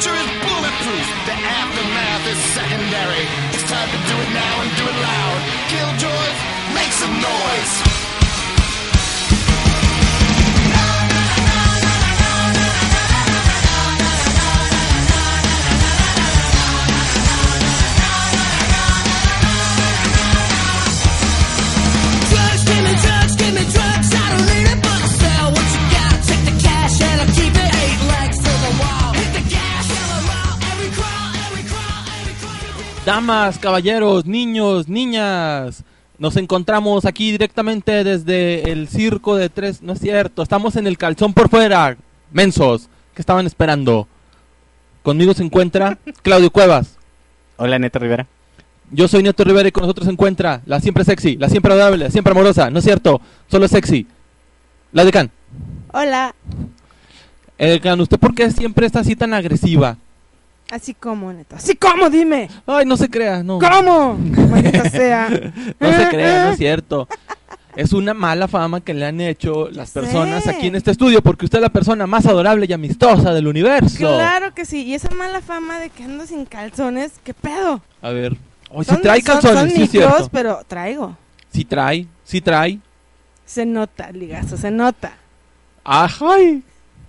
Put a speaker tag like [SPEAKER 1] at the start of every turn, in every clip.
[SPEAKER 1] future is bulletproof. The aftermath is secondary. It's time to do it now and do it loud. Killjoys, make some noise.
[SPEAKER 2] Damas, caballeros, niños, niñas, nos encontramos aquí directamente desde el circo de tres, no es cierto, estamos en el Calzón por Fuera, mensos, ¿qué estaban esperando? Conmigo se encuentra Claudio Cuevas.
[SPEAKER 3] Hola, Neto Rivera.
[SPEAKER 2] Yo soy Neto Rivera y con nosotros se encuentra la siempre sexy, la siempre adorable, la siempre amorosa, no es cierto, solo es sexy, la Decán.
[SPEAKER 4] Hola.
[SPEAKER 2] Decán, ¿usted por qué siempre está así tan agresiva?
[SPEAKER 4] Así como, Neto. Así como, dime.
[SPEAKER 2] Ay, no se crea, no.
[SPEAKER 4] ¿Cómo? Maldita sea.
[SPEAKER 2] No se crea, no es cierto. Es una mala fama que le han hecho las personas aquí en este estudio, porque usted es la persona más adorable y amistosa del universo.
[SPEAKER 4] Claro que sí. Y esa mala fama de que ando sin calzones, ¿qué pedo?
[SPEAKER 2] A ver. Hoy sí trae calzones,
[SPEAKER 4] son
[SPEAKER 2] sí es
[SPEAKER 4] micros,
[SPEAKER 2] cierto.
[SPEAKER 4] pero traigo.
[SPEAKER 2] Sí trae, sí trae.
[SPEAKER 4] Se nota, ligazo, se nota.
[SPEAKER 2] ¡Ay!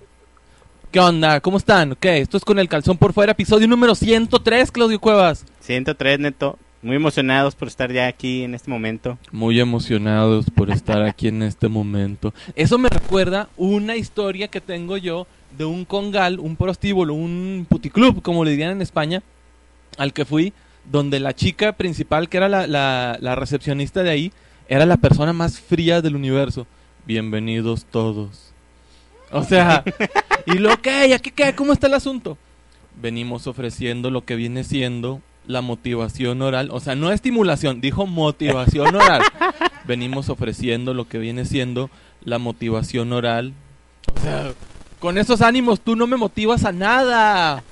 [SPEAKER 2] ¿Qué onda? ¿Cómo están? ¿Qué? Esto es Con el Calzón por Fuera, episodio número 103, Claudio Cuevas.
[SPEAKER 3] 103, Neto. Muy emocionados por estar ya aquí en este momento.
[SPEAKER 2] Muy emocionados por estar aquí en este momento. Eso me recuerda una historia que tengo yo de un congal, un prostíbulo, un puticlub, como le dirían en España, al que fui, donde la chica principal, que era la recepcionista de ahí, era la persona más fría del universo. Bienvenidos todos. O sea, y lo que, aquí qué, ¿cómo está el asunto? Venimos ofreciendo lo que viene siendo la motivación oral, o sea, no estimulación, dijo motivación oral. Venimos ofreciendo lo que viene siendo la motivación oral. O sea, con esos ánimos tú no me motivas a nada.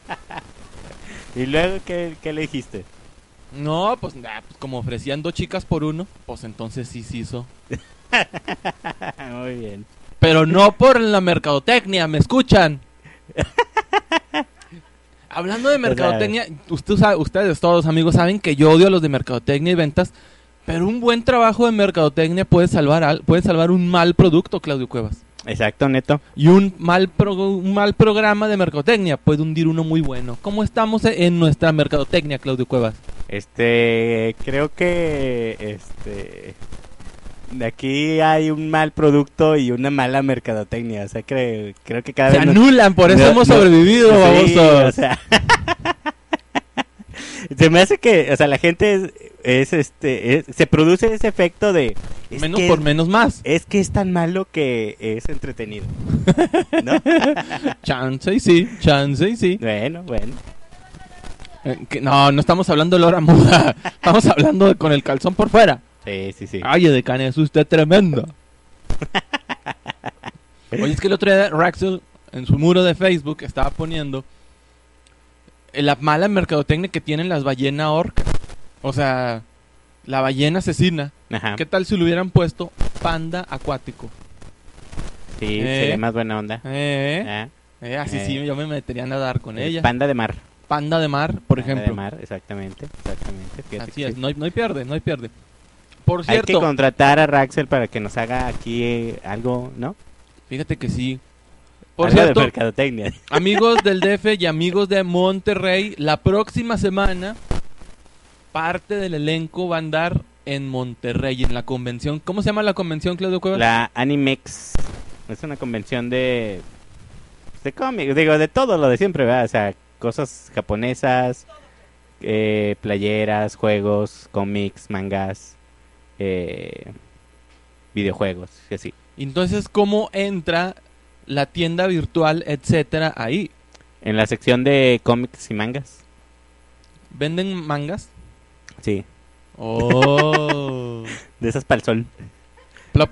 [SPEAKER 3] ¿Y luego qué le dijiste?
[SPEAKER 2] No, pues como ofrecían 2 chicas por uno, pues entonces sí se hizo.
[SPEAKER 3] Muy bien.
[SPEAKER 2] Pero no por la mercadotecnia, ¿me escuchan? Hablando de mercadotecnia, ustedes todos amigos saben que yo odio a los de mercadotecnia y ventas, pero un buen trabajo de mercadotecnia puede salvar un mal producto, Claudio Cuevas.
[SPEAKER 3] Exacto, Neto.
[SPEAKER 2] Y un mal programa de mercadotecnia puede hundir uno muy bueno. ¿Cómo estamos en nuestra mercadotecnia, Claudio Cuevas?
[SPEAKER 3] Creo que de aquí hay un mal producto y una mala mercadotecnia, o sea, creo que cada
[SPEAKER 2] vez se anulan, por eso hemos sobrevivido,
[SPEAKER 3] sí,
[SPEAKER 2] babosos.
[SPEAKER 3] O sea, se me hace que, o sea, la gente se produce ese efecto de
[SPEAKER 2] menos por menos más.
[SPEAKER 3] Es que es tan malo que es entretenido, ¿no?
[SPEAKER 2] Chance y sí.
[SPEAKER 3] Bueno.
[SPEAKER 2] No estamos hablando de la hora muda, estamos hablando de Con el Calzón por Fuera.
[SPEAKER 3] Sí.
[SPEAKER 2] Ay, Decán, es usted tremendo. Oye, es que el otro día Raxel en su muro de Facebook estaba poniendo la mala mercadotecnia que tienen las ballenas orcas. O sea, la ballena asesina.
[SPEAKER 3] Ajá.
[SPEAKER 2] ¿Qué tal si le hubieran puesto panda acuático?
[SPEAKER 3] Sí, sería más buena onda.
[SPEAKER 2] Así sí, yo me metería a nadar con ella.
[SPEAKER 3] Panda de mar.
[SPEAKER 2] Panda de mar, por ejemplo.
[SPEAKER 3] Panda de mar, exactamente.
[SPEAKER 2] Así es, sí. No hay pierde. Por cierto,
[SPEAKER 3] hay que contratar a Raxel para que nos haga aquí algo, ¿no?
[SPEAKER 2] Fíjate que sí. Por
[SPEAKER 3] algo
[SPEAKER 2] cierto,
[SPEAKER 3] de mercadotecnia.
[SPEAKER 2] Amigos del DF y amigos de Monterrey, la próxima semana parte del elenco va a andar en Monterrey, en la convención. ¿Cómo se llama la convención, Claudio Cuevas?
[SPEAKER 3] La Animex. Es una convención de cómics, digo, de todo lo de siempre, ¿verdad? O sea, cosas japonesas, playeras, juegos, cómics, mangas, videojuegos, y así.
[SPEAKER 2] Entonces, ¿cómo entra la tienda virtual, etcétera, ahí?
[SPEAKER 3] En la sección de cómics y mangas.
[SPEAKER 2] ¿Venden mangas?
[SPEAKER 3] Sí.
[SPEAKER 2] Oh.
[SPEAKER 3] De esas para el sol.
[SPEAKER 2] Plop.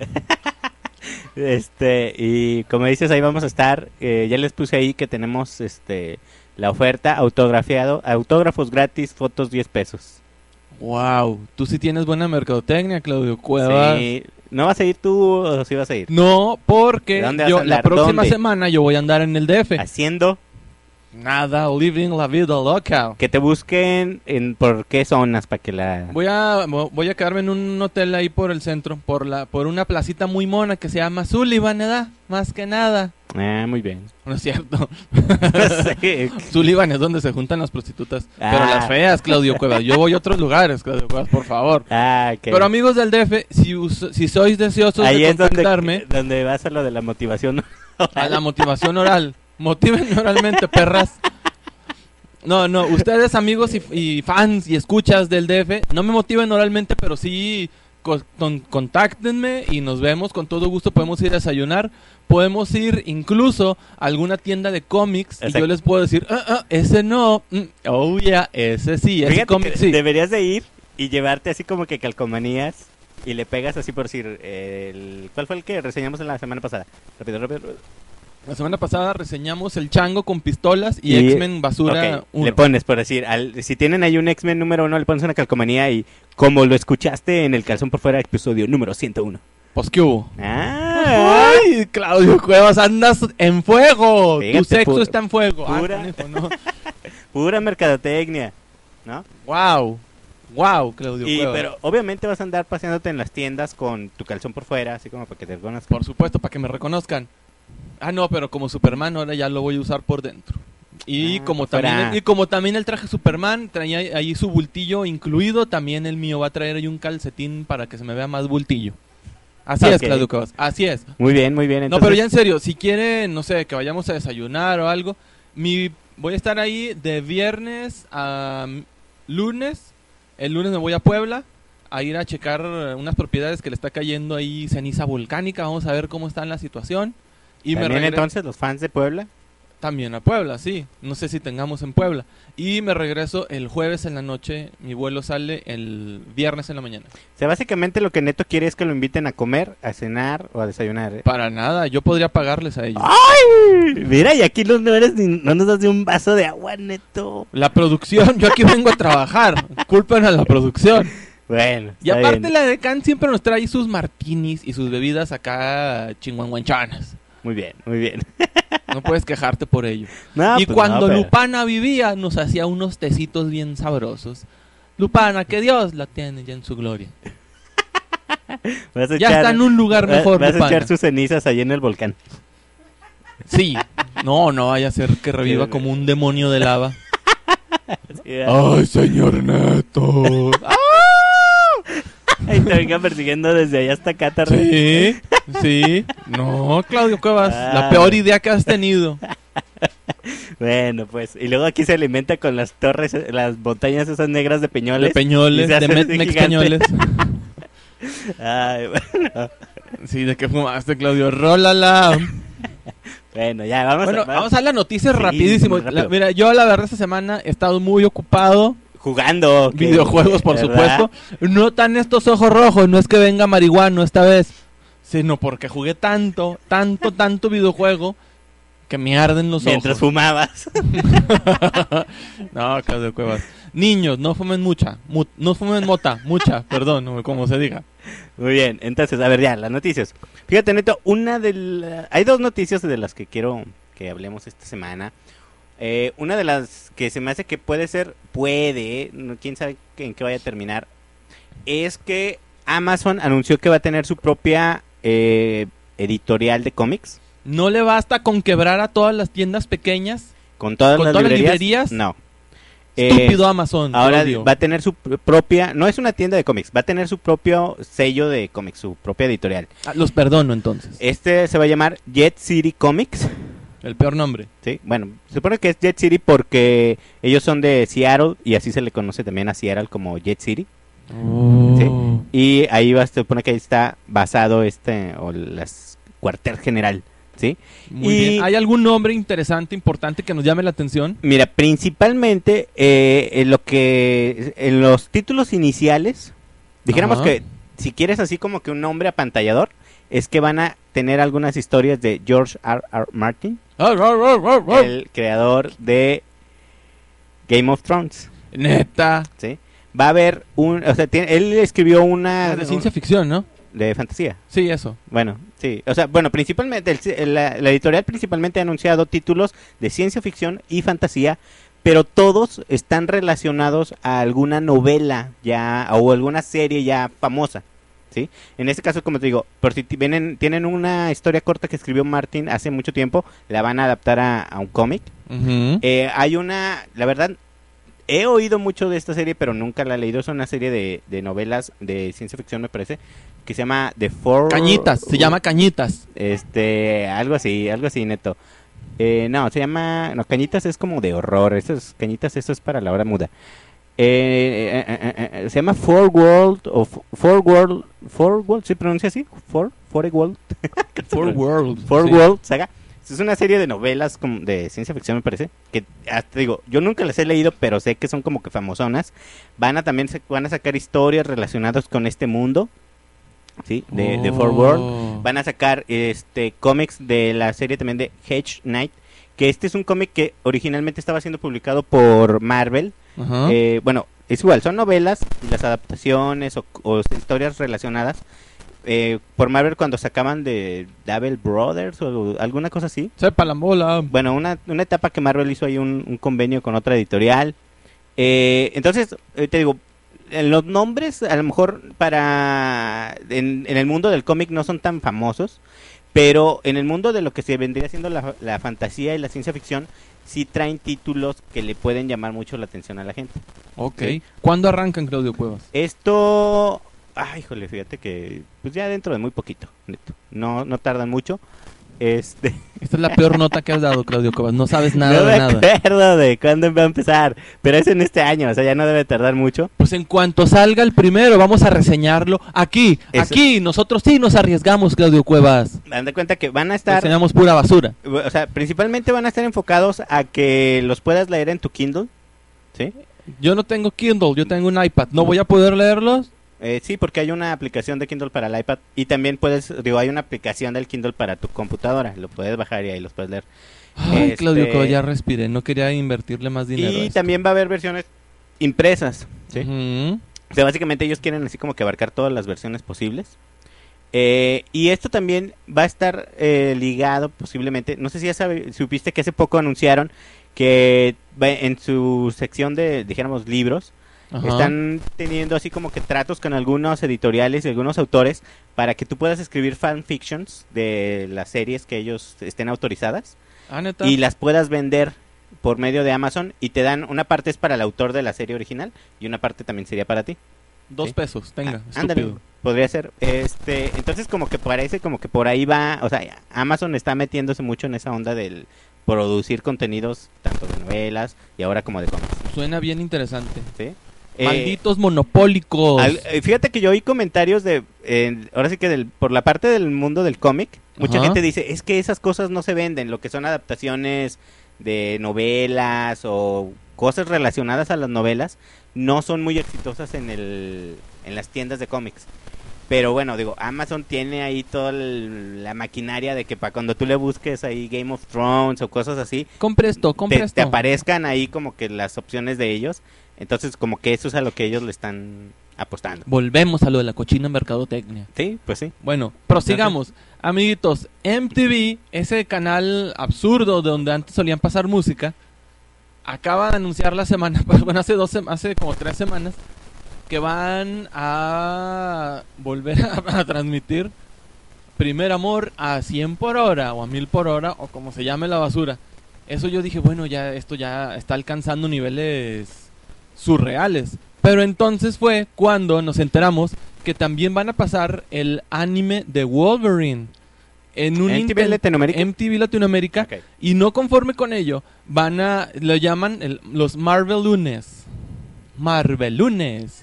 [SPEAKER 3] Y como dices, ahí vamos a estar. Ya les puse ahí que tenemos la oferta autografiado, autógrafos gratis, fotos 10 pesos.
[SPEAKER 2] Wow, tú sí tienes buena mercadotecnia, Claudio Cuevas.
[SPEAKER 3] Sí. ¿No vas a ir tú o sí vas a ir?
[SPEAKER 2] No, porque
[SPEAKER 3] yo
[SPEAKER 2] la próxima semana yo voy a andar en el DF.
[SPEAKER 3] ¿Haciendo?
[SPEAKER 2] Nada, living la vida loca.
[SPEAKER 3] Que te busquen por qué zonas para que la...
[SPEAKER 2] Voy a quedarme en un hotel ahí por el centro, por una placita muy mona que se llama Sullivan, ¿verdad? Más que nada.
[SPEAKER 3] Muy bien.
[SPEAKER 2] No es cierto.
[SPEAKER 3] Sí.
[SPEAKER 2] Sullivan es donde se juntan las prostitutas. Pero las feas, Claudio Cuevas. Yo voy a otros lugares, Claudio Cuevas, por favor.
[SPEAKER 3] Ok.
[SPEAKER 2] Pero amigos del DF, si sois deseosos
[SPEAKER 3] ahí
[SPEAKER 2] de
[SPEAKER 3] es
[SPEAKER 2] contactarme
[SPEAKER 3] donde vas a lo de la motivación.
[SPEAKER 2] a la motivación oral, motiven oralmente, perras. No, ustedes amigos y fans y escuchas del DF, no me motiven oralmente, pero sí contáctenme y nos vemos con todo gusto. Podemos ir a desayunar, podemos ir incluso a alguna tienda de cómics.
[SPEAKER 3] Exacto.
[SPEAKER 2] Y yo les puedo decir, ese no, oh yeah, ese sí, ese
[SPEAKER 3] Fíjate
[SPEAKER 2] cómic
[SPEAKER 3] que
[SPEAKER 2] sí.
[SPEAKER 3] deberías de ir y llevarte así como que calcomanías y le pegas así por decir, ¿cuál fue el que reseñamos en la semana pasada? Rápido.
[SPEAKER 2] La semana pasada reseñamos el Chango con pistolas y X-Men Basura
[SPEAKER 3] Ok,
[SPEAKER 2] 1.
[SPEAKER 3] le pones por decir, si tienen ahí un X-Men número 1, le pones una calcomanía y como lo escuchaste en el Calzón por Fuera, episodio número 101.
[SPEAKER 2] Pues, ¿qué hubo?
[SPEAKER 3] ¡Ay!
[SPEAKER 2] Claudio Cuevas, andas en fuego.
[SPEAKER 3] Fíjate,
[SPEAKER 2] Tu sexo
[SPEAKER 3] pu-
[SPEAKER 2] está en fuego.
[SPEAKER 3] pura-
[SPEAKER 2] Canijo, ¿no?
[SPEAKER 3] Pura mercadotecnia, ¿no?
[SPEAKER 2] Wow, Claudio
[SPEAKER 3] Y,
[SPEAKER 2] Cuevas.
[SPEAKER 3] pero obviamente vas a andar paseándote en las tiendas con tu calzón por fuera, así como para que te reconozcan.
[SPEAKER 2] Por supuesto, para que me reconozcan. No, pero como Superman ahora ya lo voy a usar por dentro. Y como también el traje Superman traía ahí su bultillo incluido, también el mío va a traer ahí un calcetín para que se me vea más bultillo. Así es,
[SPEAKER 3] Ok.
[SPEAKER 2] Claudio Cuevas, así es.
[SPEAKER 3] Muy bien. Entonces,
[SPEAKER 2] No, pero ya en serio, si quieren, no sé, que vayamos a desayunar o algo, voy a estar ahí de viernes a lunes. El lunes me voy a Puebla a ir a checar unas propiedades que le está cayendo ahí ceniza volcánica. Vamos a ver cómo está la situación. Y
[SPEAKER 3] también
[SPEAKER 2] me
[SPEAKER 3] entonces los fans de Puebla.
[SPEAKER 2] también a Puebla, sí. No sé si tengamos en Puebla. Y me regreso el jueves en la noche. Mi vuelo sale el viernes en la mañana.
[SPEAKER 3] O sea, básicamente lo que Neto quiere es que lo inviten a comer, a cenar o a desayunar. ¿Eh?
[SPEAKER 2] Para nada, yo podría pagarles a ellos.
[SPEAKER 3] ¡Ay! Mira, y aquí no nos das ni un vaso de agua, Neto.
[SPEAKER 2] La producción, yo aquí vengo a trabajar. Culpen a la producción.
[SPEAKER 3] Bueno,
[SPEAKER 2] Y
[SPEAKER 3] está
[SPEAKER 2] aparte
[SPEAKER 3] bien.
[SPEAKER 2] la Decan siempre nos trae sus martinis y sus bebidas acá chinguanguanchanas.
[SPEAKER 3] Muy bien.
[SPEAKER 2] No puedes quejarte por ello.
[SPEAKER 3] No,
[SPEAKER 2] Y
[SPEAKER 3] pues
[SPEAKER 2] cuando
[SPEAKER 3] no, pero-
[SPEAKER 2] Lupana vivía, nos hacía unos tecitos bien sabrosos. Lupana, que Dios la tiene ya en su gloria.
[SPEAKER 3] vas a
[SPEAKER 2] Ya
[SPEAKER 3] echar-
[SPEAKER 2] está en un lugar mejor,
[SPEAKER 3] Vas a
[SPEAKER 2] Lupana.
[SPEAKER 3] echar sus cenizas ahí en el volcán.
[SPEAKER 2] Sí. No vaya a ser que reviva como un demonio de lava.
[SPEAKER 3] Sí, ¿verdad?
[SPEAKER 2] ¡Ay, señor Neto!
[SPEAKER 3] Y te venga persiguiendo desde allá hasta acá,
[SPEAKER 2] Sí. No, Claudio Cuevas,
[SPEAKER 3] Ah.
[SPEAKER 2] la peor idea que has tenido.
[SPEAKER 3] Bueno, pues. Y luego aquí se alimenta con las torres, las montañas esas negras de Peñoles.
[SPEAKER 2] De Peñoles,
[SPEAKER 3] y se
[SPEAKER 2] de
[SPEAKER 3] hace así
[SPEAKER 2] Mex
[SPEAKER 3] gigante.
[SPEAKER 2] Peñoles.
[SPEAKER 3] Ay, bueno.
[SPEAKER 2] Sí, ¿de qué fumaste, Claudio? Rólala.
[SPEAKER 3] Bueno, ya, vamos
[SPEAKER 2] Vamos a las noticias
[SPEAKER 3] Sí,
[SPEAKER 2] rapidísimo.
[SPEAKER 3] rápido.
[SPEAKER 2] Mira, yo la verdad esta semana he estado muy ocupado.
[SPEAKER 3] jugando.
[SPEAKER 2] Videojuegos, por
[SPEAKER 3] ¿verdad?
[SPEAKER 2] supuesto. No tan estos ojos rojos, no es que venga marihuano esta vez, sino porque jugué tanto videojuego que me arden los
[SPEAKER 3] Mientras
[SPEAKER 2] ojos.
[SPEAKER 3] fumabas.
[SPEAKER 2] No, Claudio Cuevas. Niños, no fumen no fumen mota, mucha, perdón, como se diga.
[SPEAKER 3] Muy bien, entonces, a ver ya, las noticias. Fíjate, Neto, hay dos noticias de las que quiero que hablemos esta semana. Una de las que se me hace que quién sabe en qué vaya a terminar, es que Amazon anunció que va a tener su propia editorial de cómics.
[SPEAKER 2] ¿No le basta con quebrar a todas las tiendas pequeñas?
[SPEAKER 3] Con todas
[SPEAKER 2] ¿Con
[SPEAKER 3] las
[SPEAKER 2] todas las
[SPEAKER 3] librerías.
[SPEAKER 2] librerías?
[SPEAKER 3] No.
[SPEAKER 2] Estúpido Amazon. te
[SPEAKER 3] Ahora
[SPEAKER 2] odio.
[SPEAKER 3] va a tener su propia, no es una tienda de cómics, va a tener su propio sello de cómics, su propia editorial.
[SPEAKER 2] Los perdono entonces.
[SPEAKER 3] Este se va a llamar Jet City Comics.
[SPEAKER 2] El peor nombre.
[SPEAKER 3] Sí, bueno, se supone que es Jet City porque ellos son de Seattle y así se le conoce también a Seattle como Jet City.
[SPEAKER 2] Oh.
[SPEAKER 3] Y ahí se supone que ahí está basado cuartel general, ¿sí?
[SPEAKER 2] Muy
[SPEAKER 3] Y-
[SPEAKER 2] bien. ¿Hay algún nombre interesante, importante que nos llame la atención?
[SPEAKER 3] Mira, principalmente en los títulos iniciales, dijéramos
[SPEAKER 2] Ajá.
[SPEAKER 3] que si quieres así como que un nombre apantallador, es que van a tener algunas historias de George R.R. Martin, el creador de Game of Thrones,
[SPEAKER 2] Neta.
[SPEAKER 3] ¿sí? Va a haber él escribió una...
[SPEAKER 2] De ciencia ficción, ¿no?
[SPEAKER 3] de fantasía.
[SPEAKER 2] Sí, eso.
[SPEAKER 3] Bueno, sí. O sea, bueno, principalmente, la editorial principalmente ha anunciado títulos de ciencia ficción y fantasía, pero todos están relacionados a alguna novela ya o alguna serie ya famosa, ¿sí? En este caso, como te digo, por si tienen una historia corta que escribió Martin hace mucho tiempo, la van a adaptar a un cómic.
[SPEAKER 2] Ujú.
[SPEAKER 3] Hay la verdad, he oído mucho de esta serie, pero nunca la he leído. Es una serie de novelas de ciencia ficción, me parece, que se llama The Four...
[SPEAKER 2] Cañitas, se llama Cañitas.
[SPEAKER 3] algo así, neto. No, se llama... No, Cañitas es como de horror. Cañitas, eso es para la hora muda. Se llama Four World, ¿se pronuncia así? Four World.
[SPEAKER 2] Four World.
[SPEAKER 3] Four
[SPEAKER 2] sí.
[SPEAKER 3] World Saga. Es una serie de novelas como de ciencia ficción, me parece, que hasta digo, yo nunca las he leído, pero sé que son como que famosonas. Van a sacar historias relacionadas con este mundo, ¿sí? De Four World. Van a sacar cómics de la serie también de Hedge Knight, que este es un cómic que originalmente estaba siendo publicado por Marvel.
[SPEAKER 2] Ajá.
[SPEAKER 3] Bueno, es igual, son novelas y las adaptaciones o historias relacionadas por Marvel cuando sacaban de Double Brothers o alguna cosa así.
[SPEAKER 2] Sepa la bola.
[SPEAKER 3] Bueno, una etapa que Marvel hizo ahí un convenio con otra editorial. Entonces, te digo, los nombres a lo mejor en el mundo del cómic no son tan famosos, pero en el mundo de lo que se vendría siendo la fantasía y la ciencia ficción, sí traen títulos que le pueden llamar mucho la atención a la gente.
[SPEAKER 2] Ok.
[SPEAKER 3] Sí.
[SPEAKER 2] ¿Cuándo arrancan, Claudio Cuevas?
[SPEAKER 3] Esto... Ay, híjole, fíjate que pues ya dentro de muy poquito, neto. No tardan mucho.
[SPEAKER 2] Esta es la peor nota que has dado, Claudio Cuevas. No sabes nada
[SPEAKER 3] no
[SPEAKER 2] de nada.
[SPEAKER 3] me acuerdo de cuándo va a empezar, pero es en este año, o sea, ya no debe tardar mucho.
[SPEAKER 2] Pues en cuanto salga el primero, vamos a reseñarlo aquí. Aquí, nosotros sí nos arriesgamos, Claudio Cuevas.
[SPEAKER 3] Dan de cuenta que van a estar...
[SPEAKER 2] Reseñamos pura basura.
[SPEAKER 3] O sea, principalmente van a estar enfocados a que los puedas leer en tu Kindle, ¿sí?
[SPEAKER 2] Yo no tengo Kindle, yo tengo un iPad. ¿No voy a poder leerlos?
[SPEAKER 3] Sí, porque hay una aplicación de Kindle para el iPad y también hay una aplicación del Kindle para tu computadora. Lo puedes bajar y ahí los puedes leer.
[SPEAKER 2] Ay, Claudio Cuevas, ya respiré. No quería invertirle más dinero.
[SPEAKER 3] Y
[SPEAKER 2] a esto.
[SPEAKER 3] también va a haber versiones impresas, ¿sí?
[SPEAKER 2] Ujú.
[SPEAKER 3] O sea, básicamente ellos quieren así como que abarcar todas las versiones posibles. Y esto también va a estar ligado posiblemente, no sé si supiste que hace poco anunciaron que en su sección de, dijéramos, libros,
[SPEAKER 2] Ajá.
[SPEAKER 3] están teniendo así como que tratos con algunos editoriales y algunos autores para que tú puedas escribir fanfictions de las series que ellos estén autorizadas
[SPEAKER 2] Ah, ¿neta?
[SPEAKER 3] y las puedas vender por medio de Amazon y te dan, una parte es para el autor de la serie original y una parte también sería para ti.
[SPEAKER 2] 2
[SPEAKER 3] sí.
[SPEAKER 2] pesos, tenga,
[SPEAKER 3] Ándale,
[SPEAKER 2] estúpido.
[SPEAKER 3] podría ser. Entonces como que parece como que por ahí va, o sea, Amazon está metiéndose mucho en esa onda del producir contenidos tanto de novelas y ahora como de cómics,
[SPEAKER 2] Suena bien interesante.
[SPEAKER 3] ¿sí?
[SPEAKER 2] Malditos monopólicos.
[SPEAKER 3] Fíjate que yo oí comentarios ahora sí que por la parte del mundo del cómic, mucha
[SPEAKER 2] Ajá.
[SPEAKER 3] gente dice, es que esas cosas no se venden, lo que son adaptaciones de novelas o cosas relacionadas a las novelas, no son muy exitosas en las tiendas de cómics. Pero bueno, digo, Amazon tiene ahí toda la maquinaria de que para cuando tú le busques ahí Game of Thrones o cosas así,
[SPEAKER 2] Compre esto, compre
[SPEAKER 3] te
[SPEAKER 2] esto.
[SPEAKER 3] aparezcan ahí como que las opciones de ellos. Entonces como que eso es a lo que ellos le están apostando.
[SPEAKER 2] Volvemos a lo de la cochina mercadotecnia.
[SPEAKER 3] Sí, pues sí.
[SPEAKER 2] Bueno, prosigamos. Amiguitos, MTV, ese canal absurdo de donde antes solían pasar música, acaba de anunciar la semana, bueno, hace como 3 semanas, que van a volver a transmitir Primer Amor a 100 por hora o a 1000 por hora o como se llame la basura. Eso yo dije, bueno, ya esto ya está alcanzando niveles surreales. Pero entonces fue cuando nos enteramos que también van a pasar el anime de Wolverine en un
[SPEAKER 3] MTV Latinoamérica.
[SPEAKER 2] MTV Latinoamérica.
[SPEAKER 3] Ok.
[SPEAKER 2] Y no conforme con ello, lo llaman los Marvel Lunes. Marvel Lunes.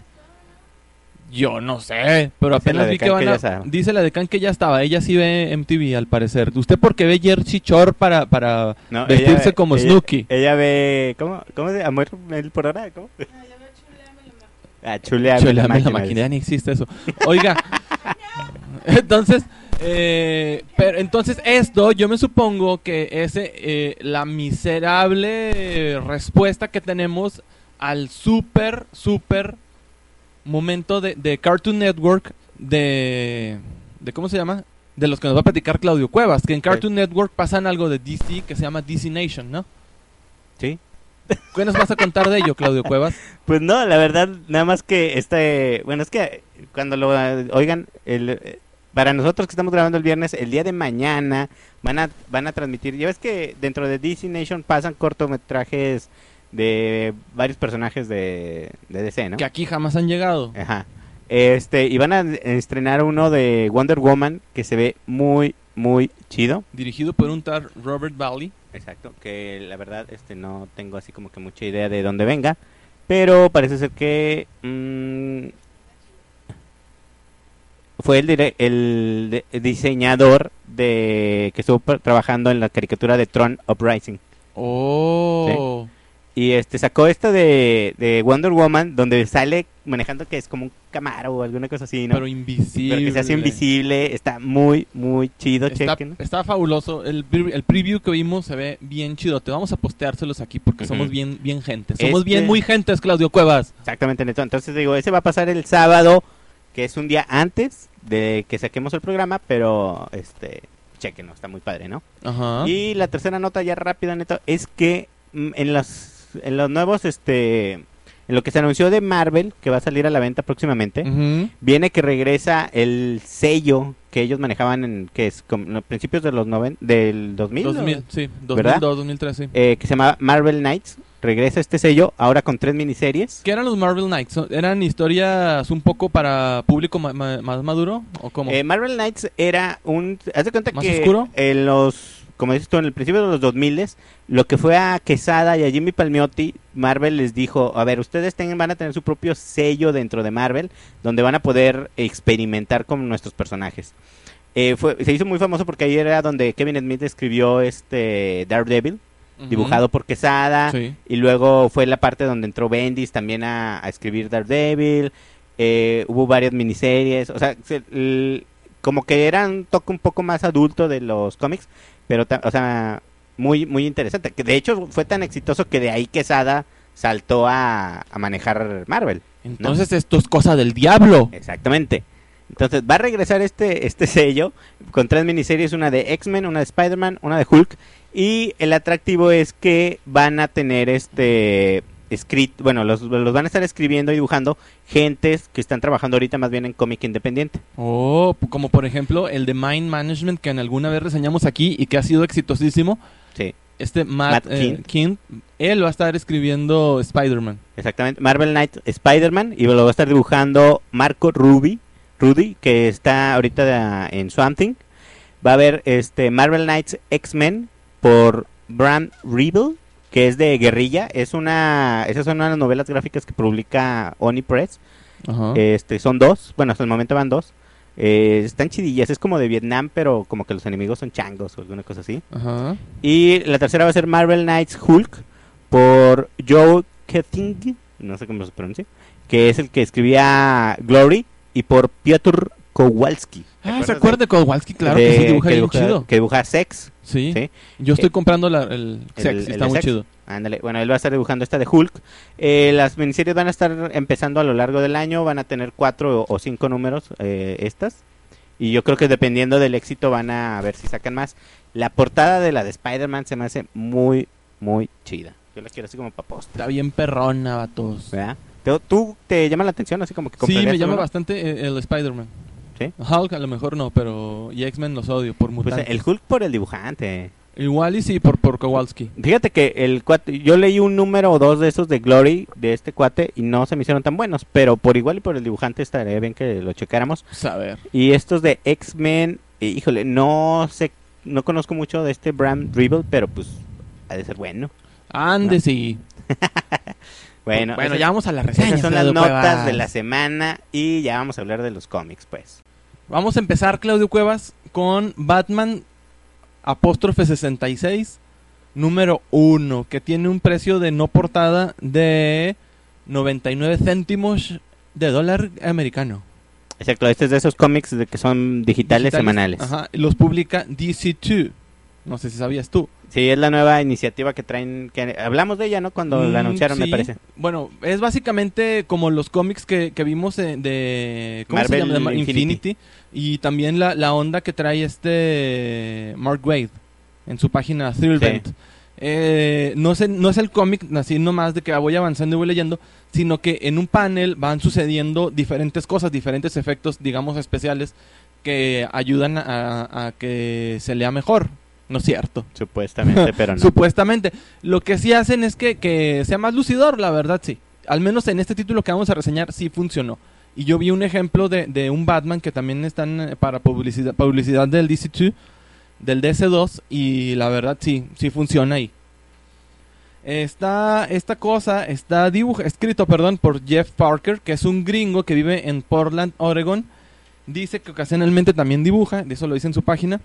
[SPEAKER 2] Yo no sé, pero
[SPEAKER 3] Dice la
[SPEAKER 2] apenas vi
[SPEAKER 3] Decan
[SPEAKER 2] que van
[SPEAKER 3] que ya
[SPEAKER 2] a...
[SPEAKER 3] estaba.
[SPEAKER 2] Dice la Decan que ya estaba. Ella sí ve MTV al parecer. ¿Usted por qué ve Jersey Shore para
[SPEAKER 3] No,
[SPEAKER 2] vestirse como Snooki?
[SPEAKER 3] Ella ve, ¿cómo se amor mil por hora? ¿Cómo? Chuleame
[SPEAKER 2] Chuleame la máquina, ya ni existe eso. Oiga, entonces, entonces esto, yo me supongo que es la miserable respuesta que tenemos al super momento de Cartoon Network de ¿cómo se llama? De los que nos va a platicar Claudio Cuevas, que en Cartoon Network pasan algo de DC que se llama DC Nation, ¿no?
[SPEAKER 3] Sí.
[SPEAKER 2] ¿Qué nos vas a contar de ello, Claudio Cuevas?
[SPEAKER 3] Pues no, la verdad, nada más que bueno, es que cuando lo oigan, para nosotros que estamos grabando el viernes, el día de mañana van a transmitir, ya ves que dentro de DC Nation pasan cortometrajes de varios personajes de DC, ¿no?
[SPEAKER 2] Que aquí jamás han llegado.
[SPEAKER 3] Ajá. Y van a estrenar uno de Wonder Woman que se ve muy, muy chido.
[SPEAKER 2] Dirigido por un tal Robert Valley.
[SPEAKER 3] Exacto, que la verdad no tengo así como que mucha idea de dónde venga, pero parece ser que fue el diseñador que estuvo trabajando en la caricatura de Tron Uprising.
[SPEAKER 2] Oh.
[SPEAKER 3] ¿Sí? Y sacó de Wonder Woman, donde sale manejando que es como un Camaro o alguna cosa así, ¿no?
[SPEAKER 2] Pero invisible.
[SPEAKER 3] Pero que se hace invisible, está muy, muy chido, chequen.
[SPEAKER 2] Está fabuloso. El preview que vimos se ve bien chido. Te vamos a posteárselos aquí porque somos bien gente. Somos muy gentes, Claudio Cuevas.
[SPEAKER 3] Exactamente, Neto. Entonces digo, ese va a pasar el sábado, que es un día antes de que saquemos el programa, pero chequenlo, está muy padre, ¿no?
[SPEAKER 2] Ajá.
[SPEAKER 3] Y la tercera nota ya rápida, Neto, es que en los nuevos, en lo que se anunció de Marvel, que va a salir a la venta próximamente, viene que regresa el sello que ellos manejaban que es como principios de los del 2000.
[SPEAKER 2] 2000, sí, 2002,
[SPEAKER 3] ¿verdad?
[SPEAKER 2] 2003, sí.
[SPEAKER 3] Que se llama Marvel Knights. Regresa este sello ahora con 3 miniseries.
[SPEAKER 2] ¿Qué eran los Marvel Knights? ¿Eran historias un poco para público más maduro? ¿O cómo?
[SPEAKER 3] Marvel Knights era haz de cuenta
[SPEAKER 2] ¿Más
[SPEAKER 3] que
[SPEAKER 2] oscuro?
[SPEAKER 3] como dices tú, en el principio de los 2000, lo que fue a Quesada y a Jimmy Palmiotti, Marvel les dijo, a ver, ustedes van a tener su propio sello dentro de Marvel, donde van a poder experimentar con nuestros personajes. Se hizo muy famoso porque ahí era donde Kevin Smith escribió Daredevil, dibujado por Quesada,
[SPEAKER 2] sí.
[SPEAKER 3] Y luego fue la parte donde entró Bendis también a escribir Daredevil. Hubo varias miniseries, o sea, como que era un toque un poco más adulto de los cómics, pero o sea, muy muy interesante, que de hecho fue tan exitoso que de ahí Quesada saltó a manejar Marvel, ¿no?
[SPEAKER 2] Entonces esto es cosa del diablo.
[SPEAKER 3] Exactamente. Entonces va a regresar este sello con 3 miniseries, una de X-Men, una de Spider-Man, una de Hulk, y el atractivo es que van a tener los van a estar escribiendo y dibujando gentes que están trabajando ahorita más bien en cómic independiente.
[SPEAKER 2] Oh, como por ejemplo el de Mind Management que en alguna vez reseñamos aquí y que ha sido exitosísimo.
[SPEAKER 3] Sí.
[SPEAKER 2] Matt Kindt, él va a estar escribiendo Spider-Man.
[SPEAKER 3] Exactamente, Marvel Knight Spider-Man, y lo va a estar dibujando Marco Rudy, que está ahorita en Swamp Thing. Va a haber Marvel Knights X-Men por Bram Riebel, que es de Guerrilla. Esas son unas novelas gráficas que publica Oni Press.
[SPEAKER 2] Ajá.
[SPEAKER 3] Son 2, bueno, hasta el momento van 2. Están chidillas, es como de Vietnam, pero como que los enemigos son changos o alguna cosa así.
[SPEAKER 2] Ajá.
[SPEAKER 3] Y la tercera va a ser Marvel Knights Hulk por Joe Ketting, no sé cómo se pronuncia, que es el que escribía Glory, y por Piotr Kowalski.
[SPEAKER 2] ¿Se acuerda de Kowalski? Claro que sí, dibuja bien chido.
[SPEAKER 3] Que dibuja Sex.
[SPEAKER 2] Sí. Yo estoy comprando el Sex, está muy
[SPEAKER 3] Sex.
[SPEAKER 2] chido.
[SPEAKER 3] Ándale, bueno, él va a estar dibujando esta de Hulk. Las miniseries van a estar empezando a lo largo del año, van a tener 4 o 5 números estas. Y yo creo que dependiendo del éxito van a ver si sacan más. La portada de la de Spider-Man se me hace muy, muy chida. Yo la quiero así como para post.
[SPEAKER 2] Está bien perrona, vatos.
[SPEAKER 3] ¿Verdad? ¿Tú te llama la atención así como que
[SPEAKER 2] Sí, me
[SPEAKER 3] comprarías
[SPEAKER 2] llama
[SPEAKER 3] uno?
[SPEAKER 2] bastante el Spider-Man.
[SPEAKER 3] ¿Sí?
[SPEAKER 2] Hulk a lo mejor no, pero y X-Men los odio por mutantes.
[SPEAKER 3] Pues el Hulk por el dibujante.
[SPEAKER 2] Igual y sí, por Kowalski.
[SPEAKER 3] Fíjate que el cuate, yo leí un número o 2 de esos de Glory de este cuate y no se me hicieron tan buenos, pero por igual y por el dibujante estaría bien que lo checáramos.
[SPEAKER 2] A ver.
[SPEAKER 3] Y estos de X-Men, híjole, no conozco mucho de Bram Riebel, pero pues ha de ser bueno.
[SPEAKER 2] Ande,
[SPEAKER 3] ¿no?
[SPEAKER 2] Sí.
[SPEAKER 3] Bueno,
[SPEAKER 2] ya vamos a la reseña.
[SPEAKER 3] Esas son las
[SPEAKER 2] Claudio
[SPEAKER 3] notas
[SPEAKER 2] Cuevas.
[SPEAKER 3] de la semana y ya vamos a hablar de los cómics, pues.
[SPEAKER 2] Vamos a empezar, Claudio Cuevas, con Batman '66, número 1, que tiene un precio de no portada de 99 céntimos de dólar americano.
[SPEAKER 3] Exacto, este es de esos cómics de que son digitales semanales.
[SPEAKER 2] Ajá, los publica DC2. No sé si sabías tú.
[SPEAKER 3] Sí, es la nueva iniciativa que traen, que hablamos de ella, ¿no? Cuando la anunciaron, me
[SPEAKER 2] sí.
[SPEAKER 3] parece.
[SPEAKER 2] Bueno, es básicamente como los cómics que vimos de ¿cómo
[SPEAKER 3] Marvel
[SPEAKER 2] se llama? De
[SPEAKER 3] Infinity.
[SPEAKER 2] Infinity. Y también la onda que trae Mark Waid en su página Thrillbent. No es el cómic así nomás de que voy avanzando y voy leyendo, sino que en un panel van sucediendo diferentes cosas, diferentes efectos, digamos, especiales que ayudan a que se lea mejor. No es cierto.
[SPEAKER 3] Supuestamente, pero no.
[SPEAKER 2] Supuestamente. Lo que sí hacen es que sea más lucidor, la verdad sí. Al menos en este título que vamos a reseñar sí funcionó. Y yo vi un ejemplo de un Batman que también están para publicidad del DC2, del DC2, y la verdad sí funciona ahí. Esta cosa está escrito por Jeff Parker, que es un gringo que vive en Portland, Oregon. Dice que ocasionalmente también dibuja, de eso lo dice en su página.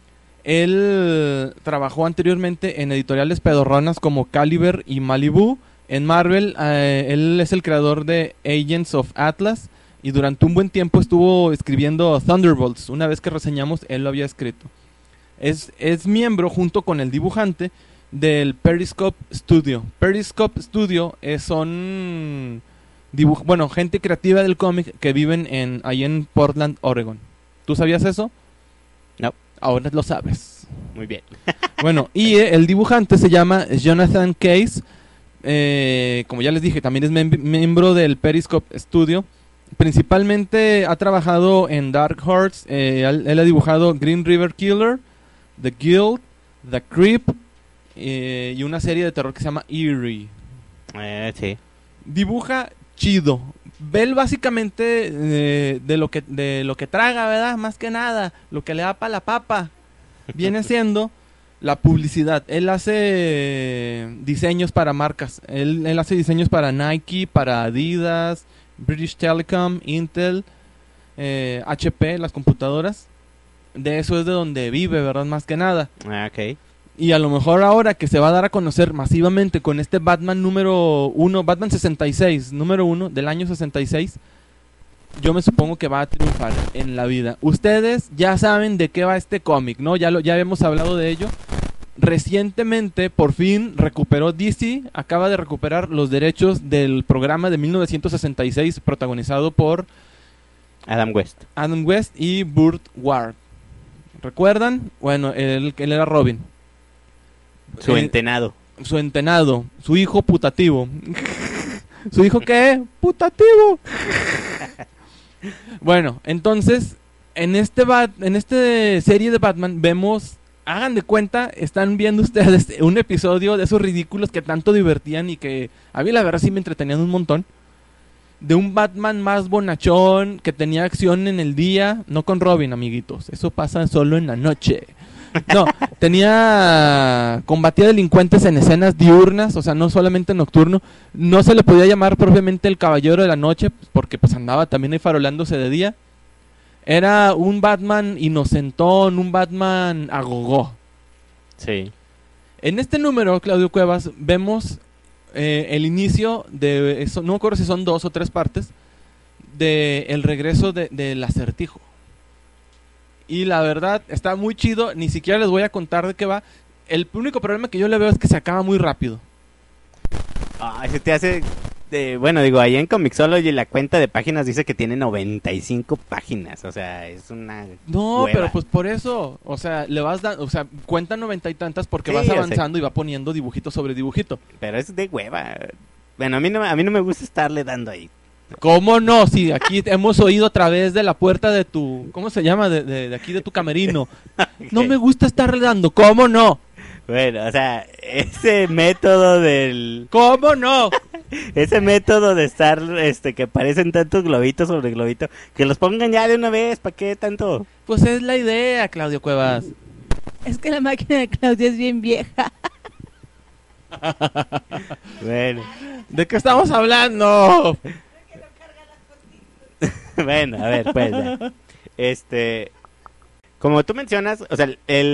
[SPEAKER 2] Él trabajó anteriormente en editoriales pedorronas como Caliber y Malibu. En Marvel, él es el creador de Agents of Atlas y durante un buen tiempo estuvo escribiendo Thunderbolts. Una vez que reseñamos, él lo había escrito. Es miembro, junto con el dibujante, del Periscope Studio. Periscope Studio son gente creativa del cómic que viven ahí en Portland, Oregon. ¿Tú sabías eso?
[SPEAKER 3] No.
[SPEAKER 2] Ahora lo sabes.
[SPEAKER 3] Muy bien.
[SPEAKER 2] Bueno, y el dibujante se llama Jonathan Case. Como ya les dije, también es miembro del Periscope Studio. Principalmente ha trabajado en Dark Horse. Él ha dibujado Green River Killer, The Guild, The Creep y una serie de terror que se llama Eerie.
[SPEAKER 3] Sí.
[SPEAKER 2] Dibuja chido. Él básicamente de lo que traga, ¿verdad? Más que nada, lo que le da para la papa viene siendo la publicidad. Él hace diseños para marcas. Él hace diseños para Nike, para Adidas, British Telecom, Intel, HP, las computadoras. De eso es de donde vive, ¿verdad? Más que nada.
[SPEAKER 3] Ok.
[SPEAKER 2] Y a lo mejor ahora que se va a dar a conocer masivamente con este Batman número 1, Batman 66, número 1 del año 66, yo me supongo que va a triunfar en la vida. Ustedes ya saben de qué va este cómic, ¿no? Ya hemos hablado de ello. Recientemente, por fin, acaba de recuperar los derechos del programa de 1966 protagonizado por
[SPEAKER 3] Adam West
[SPEAKER 2] y Burt Ward. ¿Recuerdan? Bueno, él era Robin.
[SPEAKER 3] Su entenado.
[SPEAKER 2] Su hijo putativo. ¿Su hijo qué? Putativo. Bueno, entonces, en este serie de Batman vemos, hagan de cuenta, están viendo ustedes un episodio de esos ridículos que tanto divertían y que a mí la verdad sí me entretenían un montón. De un Batman más bonachón, que tenía acción en el día, no con Robin, amiguitos, eso pasa solo en la noche. No, combatía delincuentes en escenas diurnas, o sea, no solamente nocturno. No se le podía llamar propiamente el Caballero de la Noche, porque pues andaba también ahí farolándose de día. Era un Batman inocentón, un Batman agogó.
[SPEAKER 3] Sí.
[SPEAKER 2] En este número, Claudio Cuevas, vemos el inicio de eso, no me acuerdo si son 2 o 3 partes, de el regreso del Acertijo. Y la verdad, está muy chido. Ni siquiera les voy a contar de qué va. El único problema que yo le veo es que se acaba muy rápido.
[SPEAKER 3] Se te hace... ahí en Comixology la cuenta de páginas dice que tiene 95 páginas. O sea, es una...
[SPEAKER 2] No,
[SPEAKER 3] hueva.
[SPEAKER 2] pero pues por eso. O sea, le vas dando... O sea, cuenta 90 y tantas porque
[SPEAKER 3] Sí,
[SPEAKER 2] vas
[SPEAKER 3] ya sé.
[SPEAKER 2] avanzando y va poniendo dibujito sobre dibujito.
[SPEAKER 3] Pero es de hueva. Bueno, a mí no me gusta estarle dando ahí.
[SPEAKER 2] ¿Cómo no? Si aquí hemos oído a través de la puerta de tu... ¿Cómo se llama? De aquí de tu camerino. No me gusta estar dando. ¿Cómo no?
[SPEAKER 3] Bueno, o sea, ese método del...
[SPEAKER 2] ¿Cómo no?
[SPEAKER 3] Ese método de estar, que parecen tantos globitos sobre globito, que los pongan ya de una vez, ¿para qué tanto?
[SPEAKER 2] Pues es la idea, Claudio Cuevas.
[SPEAKER 4] Es que la máquina de Claudia es bien vieja.
[SPEAKER 3] Bueno,
[SPEAKER 2] ¿De qué estamos hablando?
[SPEAKER 3] bueno, a ver, pues ya. Como tú mencionas, o sea,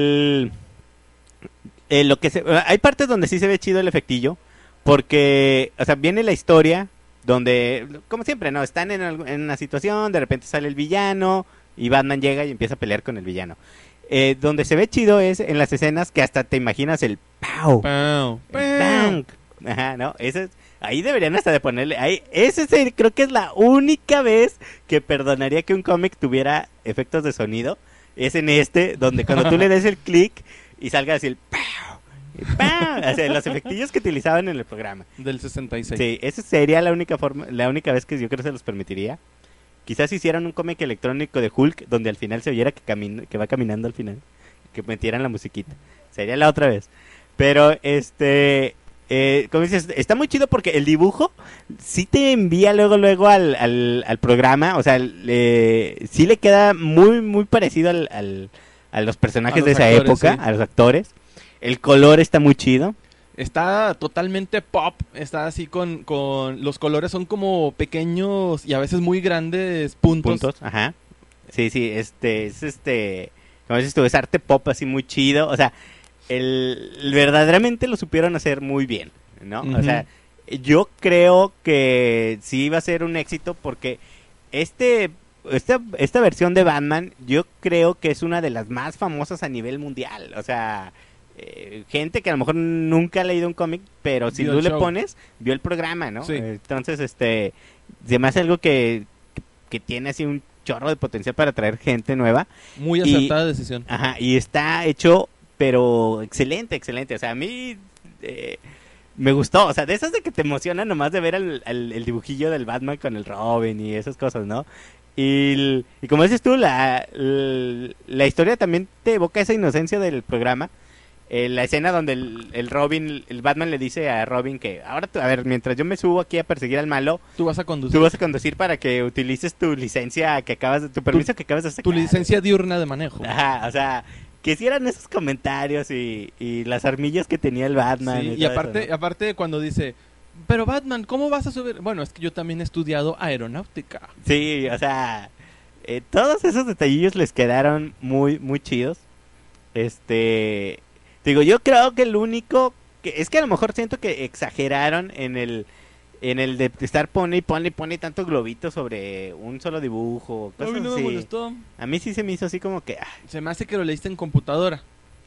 [SPEAKER 3] lo que hay partes donde sí se ve chido el efectillo, porque, o sea, viene la historia donde, como siempre, ¿no? Están en una situación, de repente sale el villano y Batman llega y empieza a pelear con el villano. donde se ve chido es en las escenas que hasta te imaginas el ¡pau!
[SPEAKER 2] Pau,
[SPEAKER 3] El
[SPEAKER 2] pau.
[SPEAKER 3] ¡bang! Ajá, ¿no? Ahí deberían hasta de ponerle... Creo que es la única vez que perdonaría que un cómic tuviera efectos de sonido. Es en donde cuando tú le des el clic y salga así el ¡pau! Y ¡pau! O sea, los efectillos que utilizaban en el programa.
[SPEAKER 2] Del 66.
[SPEAKER 3] Sí, esa sería la única vez que yo creo que se los permitiría. Quizás hicieran un cómic electrónico de Hulk donde al final se oyera que va caminando al final, que metieran la musiquita. Sería la otra vez. Pero como dices, está muy chido porque el dibujo sí te envía luego al programa, o sea, sí le queda muy muy parecido a los personajes de esa
[SPEAKER 2] actores,
[SPEAKER 3] época,
[SPEAKER 2] sí.
[SPEAKER 3] a los actores. El color está muy chido.
[SPEAKER 2] Está totalmente pop, está así con los colores son como pequeños y a veces muy grandes puntos.
[SPEAKER 3] Ajá. Sí, como dices tú, es arte pop así muy chido, o sea, verdaderamente lo supieron hacer muy bien, ¿no?
[SPEAKER 2] Ujú.
[SPEAKER 3] O sea, yo creo que sí va a ser un éxito porque esta versión de Batman yo creo que es una de las más famosas a nivel mundial, o sea, gente que a lo mejor nunca ha leído un cómic, pero si
[SPEAKER 2] Vio
[SPEAKER 3] tú
[SPEAKER 2] el
[SPEAKER 3] le
[SPEAKER 2] show.
[SPEAKER 3] pones, vio el programa, ¿no?
[SPEAKER 2] Sí.
[SPEAKER 3] Entonces, se me hace algo que tiene así un chorro de potencial para atraer gente nueva.
[SPEAKER 2] Muy
[SPEAKER 3] Y-
[SPEAKER 2] acertada decisión.
[SPEAKER 3] Ajá, y está hecho, pero excelente. O sea, a mí me gustó. O sea, de esas de que te emociona nomás de ver el dibujillo del Batman con el Robin y esas cosas, ¿no? Y como dices tú, la historia también te evoca esa inocencia del programa. La escena donde el Batman le dice a Robin que ahora, a ver, mientras yo me subo aquí a perseguir al malo,
[SPEAKER 2] Tú vas a conducir.
[SPEAKER 3] tú vas a conducir para que utilices tu licencia tu permiso que acabas de sacar.
[SPEAKER 2] Tu licencia diurna de manejo.
[SPEAKER 3] Ajá, o sea, que hicieran esos comentarios y las armillas que tenía el Batman.
[SPEAKER 2] Sí, y
[SPEAKER 3] todo
[SPEAKER 2] aparte,
[SPEAKER 3] eso, ¿no?
[SPEAKER 2] aparte cuando dice, pero Batman, ¿cómo vas a subir? Bueno, es que yo también he estudiado aeronáutica.
[SPEAKER 3] Sí, o sea, todos esos detallillos les quedaron muy, muy chidos. Digo, yo creo que el único es que a lo mejor siento que exageraron en el de estar pone tanto globito sobre un solo dibujo,
[SPEAKER 2] A
[SPEAKER 3] cosas
[SPEAKER 2] mí no me
[SPEAKER 3] así.
[SPEAKER 2] molestó.
[SPEAKER 3] A mí sí se me hizo así como que,
[SPEAKER 2] Se me hace que lo leíste en computadora.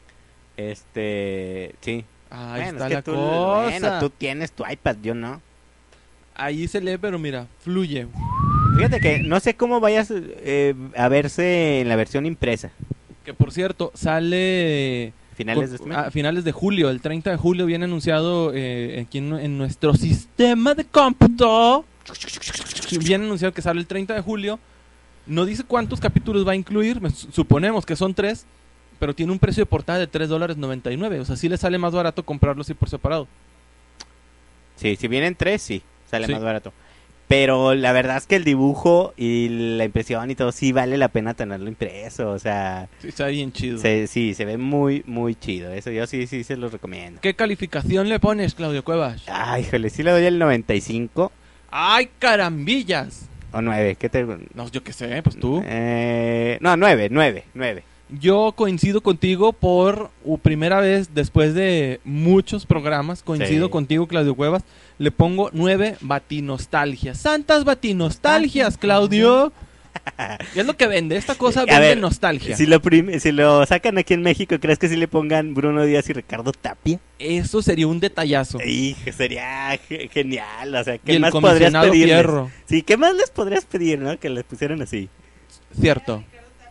[SPEAKER 3] sí.
[SPEAKER 2] Ahí
[SPEAKER 3] Bueno,
[SPEAKER 2] está
[SPEAKER 3] es que
[SPEAKER 2] la cosa.
[SPEAKER 3] bueno, tú tienes tu iPad, yo no.
[SPEAKER 2] Ahí se lee, pero mira, fluye.
[SPEAKER 3] Fíjate que no sé cómo vayas a verse en la versión impresa.
[SPEAKER 2] Que por cierto, sale
[SPEAKER 3] Finales de este mes.
[SPEAKER 2] a finales de julio. El 30 de julio viene anunciado aquí en nuestro sistema de cómputo. Viene anunciado que sale el 30 de julio. No dice cuántos capítulos va a incluir. Suponemos que son 3. Pero tiene un precio de portada de $3.99. O sea, sí le sale más barato comprarlo así por separado.
[SPEAKER 3] Sí, si vienen 3, sí, sale
[SPEAKER 2] Sí.
[SPEAKER 3] más barato. Pero la verdad es que el dibujo y la impresión y todo sí vale la pena tenerlo impreso. O sea,
[SPEAKER 2] Sí, está bien chido.
[SPEAKER 3] sí, se ve muy, muy chido. Eso yo sí se los recomiendo.
[SPEAKER 2] ¿Qué calificación le pones, Claudio Cuevas?
[SPEAKER 3] Ay, híjole, sí le doy el 95
[SPEAKER 2] ¡Ay, carambillas!
[SPEAKER 3] o 9. ¿Qué te...?
[SPEAKER 2] No, yo qué sé, pues tú.
[SPEAKER 3] No, 9.
[SPEAKER 2] Yo coincido contigo por primera vez después de muchos programas. Coincido
[SPEAKER 3] Sí.
[SPEAKER 2] contigo, Claudio Cuevas. Le pongo 9 batinostalgias. ¡Santas batinostalgias, Claudio! ¿Qué es lo que vende? Esta cosa
[SPEAKER 3] A
[SPEAKER 2] vende
[SPEAKER 3] ver,
[SPEAKER 2] nostalgia.
[SPEAKER 3] Si lo sacan aquí en México, ¿crees que sí le pongan Bruno Díaz y Ricardo Tapia?
[SPEAKER 2] Eso sería un detallazo.
[SPEAKER 3] Hijo, sería genial. O sea,
[SPEAKER 2] Y
[SPEAKER 3] ¿qué
[SPEAKER 2] el
[SPEAKER 3] más podrías
[SPEAKER 2] comisionado
[SPEAKER 3] pedirles?
[SPEAKER 2] Fierro.
[SPEAKER 3] Sí, ¿qué más les podrías pedir, no? Que les pusieran así.
[SPEAKER 2] Cierto.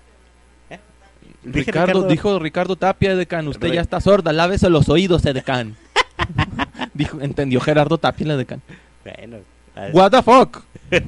[SPEAKER 3] Dije
[SPEAKER 2] Dijo Ricardo Tapia, edecán. Usted
[SPEAKER 3] Re-
[SPEAKER 2] ya está sorda. Lávese los oídos, edecán. Entendió Gerardo Tapia, el edecán.
[SPEAKER 3] Bueno,
[SPEAKER 2] What the fuck?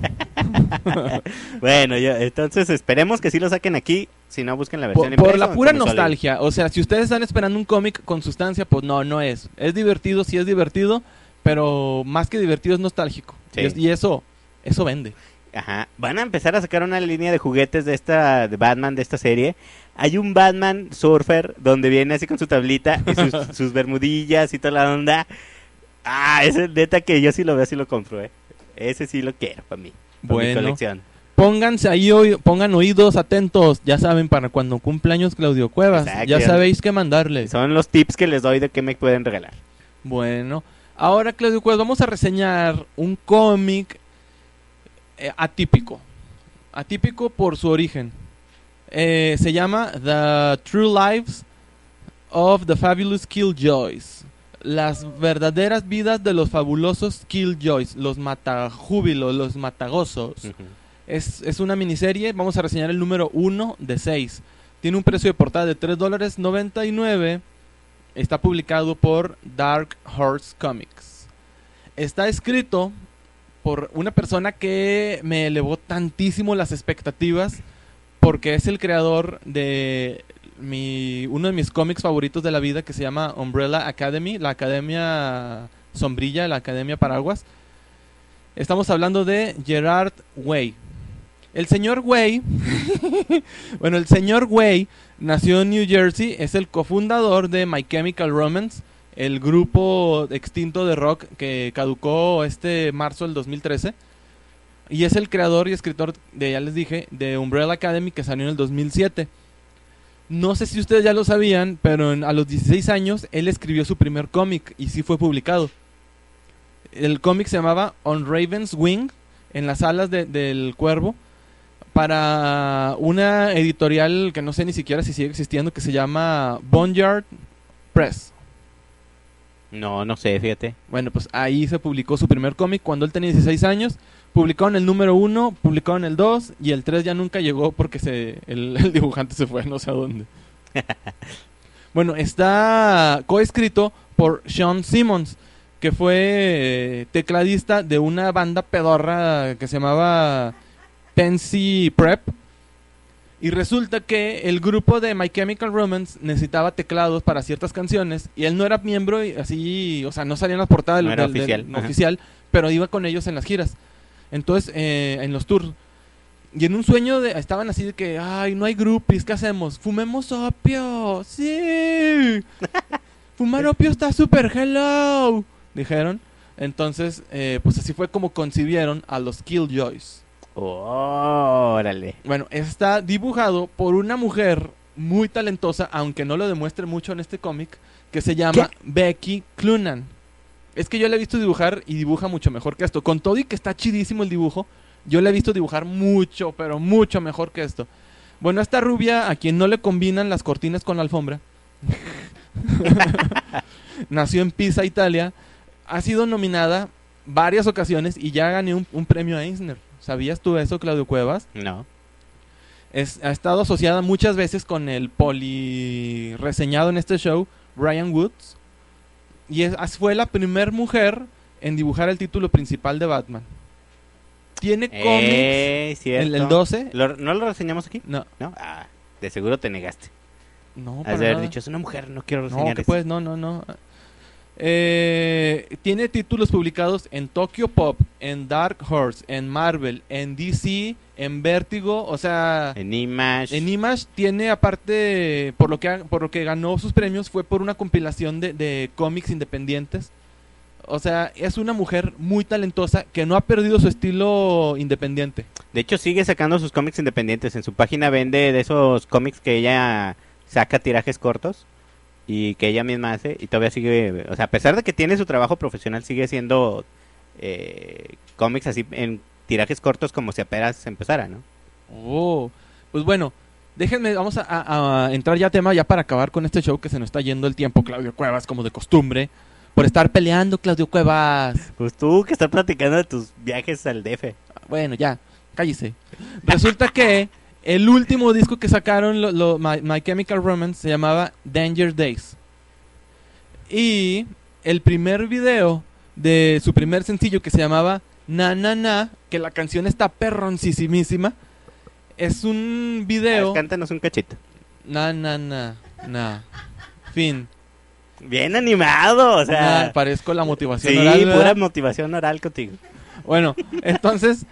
[SPEAKER 3] bueno, entonces esperemos que sí lo saquen aquí. Si no, busquen la versión
[SPEAKER 2] Por
[SPEAKER 3] impresa
[SPEAKER 2] la
[SPEAKER 3] o
[SPEAKER 2] pura
[SPEAKER 3] como sale.
[SPEAKER 2] nostalgia. O sea, si ustedes están esperando un cómic con sustancia, pues no es. Es divertido, sí es divertido, pero más que divertido es nostálgico.
[SPEAKER 3] Sí.
[SPEAKER 2] Y eso vende.
[SPEAKER 3] Ajá. Van a empezar a sacar una línea de juguetes de Batman, de esta serie. Hay un Batman surfer donde viene así con su tablita y sus bermudillas y toda la onda. Ese neta que yo sí lo veo, sí lo compro, Ese sí lo quiero para mí. Para mi
[SPEAKER 2] Bueno.
[SPEAKER 3] colección.
[SPEAKER 2] Pónganse ahí, pongan oídos atentos. Ya saben, para cuando cumpleaños Claudio Cuevas.
[SPEAKER 3] Exacto.
[SPEAKER 2] Ya sabéis qué mandarle.
[SPEAKER 3] Son los tips que les doy de qué me pueden regalar.
[SPEAKER 2] Bueno, ahora Claudio Cuevas, vamos a reseñar un cómic atípico. Atípico por su origen. Se llama The True Lives of the Fabulous Killjoys. Las verdaderas vidas de los fabulosos Killjoys, los matajúbilos, los matagozos. Es una miniserie, vamos a reseñar el número 1 de 6. Tiene un precio de portada de $3.99. Está publicado por Dark Horse Comics. Está escrito por una persona que me elevó tantísimo las expectativas, porque es el creador de uno de mis cómics favoritos de la vida, que se llama Umbrella Academy, la academia sombrilla, la academia paraguas. Estamos hablando de Gerard Way. El señor Way, bueno, el señor Way nació en New Jersey, es el cofundador de My Chemical Romance, el grupo extinto de rock que caducó este marzo del 2013. Y es el creador y escritor de, ya les dije, de Umbrella Academy, que salió en el 2007. No sé si ustedes ya lo sabían, pero a los 16 años él escribió su primer cómic y sí fue publicado. El cómic se llamaba On Raven's Wing, en las alas del cuervo, para una editorial que no sé ni siquiera si sigue existiendo, que se llama Boneyard Press.
[SPEAKER 3] No sé, fíjate.
[SPEAKER 2] Bueno, pues ahí se publicó su primer cómic cuando él tenía 16 años. Publicaron el número 1, publicaron el 2 y el 3 ya nunca llegó porque el dibujante se fue no sé a dónde. Bueno, está coescrito por Sean Simmons, que fue tecladista de una banda pedorra que se llamaba Pansy Prep. Y resulta que el grupo de My Chemical Romance necesitaba teclados para ciertas canciones y él no era miembro y así, o sea, no salía en las portadas
[SPEAKER 3] No era
[SPEAKER 2] oficial, pero iba con ellos en las giras. Entonces, en los tours. Y en un sueño estaban así de que, ay, no hay groupies, ¿qué hacemos? ¡Fumemos opio! ¡Sí! ¡Fumar opio está súper hello! Dijeron. Entonces, pues así fue como concibieron a los Killjoys.
[SPEAKER 3] Órale.
[SPEAKER 2] Bueno, está dibujado por una mujer muy talentosa, aunque no lo demuestre mucho en este cómic, que se llama Becky Clunan. Es que yo la he visto dibujar y dibuja mucho mejor que esto. Con todo y que está chidísimo el dibujo, yo la he visto dibujar mucho, pero mucho mejor que esto. Bueno, esta rubia, a quien no le combinan las cortinas con la alfombra, nació en Pisa, Italia, ha sido nominada varias ocasiones y ya ganó un premio Eisner. ¿Sabías tú eso, Claudio Cuevas?
[SPEAKER 3] No.
[SPEAKER 2] Ha estado asociada muchas veces con el poli reseñado en este show, Ryan Woods. Y fue la primer mujer en dibujar el título principal de Batman. Tiene cómics.
[SPEAKER 3] Cierto.
[SPEAKER 2] El 12.
[SPEAKER 3] ¿No lo reseñamos aquí?
[SPEAKER 2] No.
[SPEAKER 3] ¿No? Ah, de seguro te negaste.
[SPEAKER 2] No,
[SPEAKER 3] Has de haber dicho, es una mujer, no quiero reseñar
[SPEAKER 2] no, que
[SPEAKER 3] eso.
[SPEAKER 2] pues, no. Tiene títulos publicados en Tokyo Pop, en Dark Horse, en Marvel, en DC, en Vértigo, o sea,
[SPEAKER 3] En Image.
[SPEAKER 2] en Image tiene, aparte, por lo que ganó sus premios, fue por una compilación de cómics independientes. O sea, es una mujer muy talentosa que no ha perdido su estilo independiente.
[SPEAKER 3] De hecho, sigue sacando sus cómics independientes. En su página vende de esos cómics que ella saca tirajes cortos y que ella misma hace, y todavía sigue, o sea, a pesar de que tiene su trabajo profesional, sigue haciendo cómics así en tirajes cortos como si apenas empezara, ¿no?
[SPEAKER 2] Oh, pues bueno, déjenme, vamos a entrar ya a tema ya para acabar con este show que se nos está yendo el tiempo, Claudio Cuevas, como de costumbre, por estar peleando, Claudio Cuevas.
[SPEAKER 3] Pues tú que estás platicando de tus viajes al DF.
[SPEAKER 2] Bueno, ya, cállese. Resulta que el último disco que sacaron My Chemical Romance se llamaba Danger Days. Y el primer video de su primer sencillo, que se llamaba Na Na Na, que la canción está perroncísimísima, es un video...
[SPEAKER 3] Cántanos un cachito.
[SPEAKER 2] Na Na Na Na. Fin.
[SPEAKER 3] Bien animado, o sea...
[SPEAKER 2] Parezco la motivación
[SPEAKER 3] sí,
[SPEAKER 2] oral, ¿verdad?
[SPEAKER 3] pura motivación oral contigo.
[SPEAKER 2] Bueno, entonces...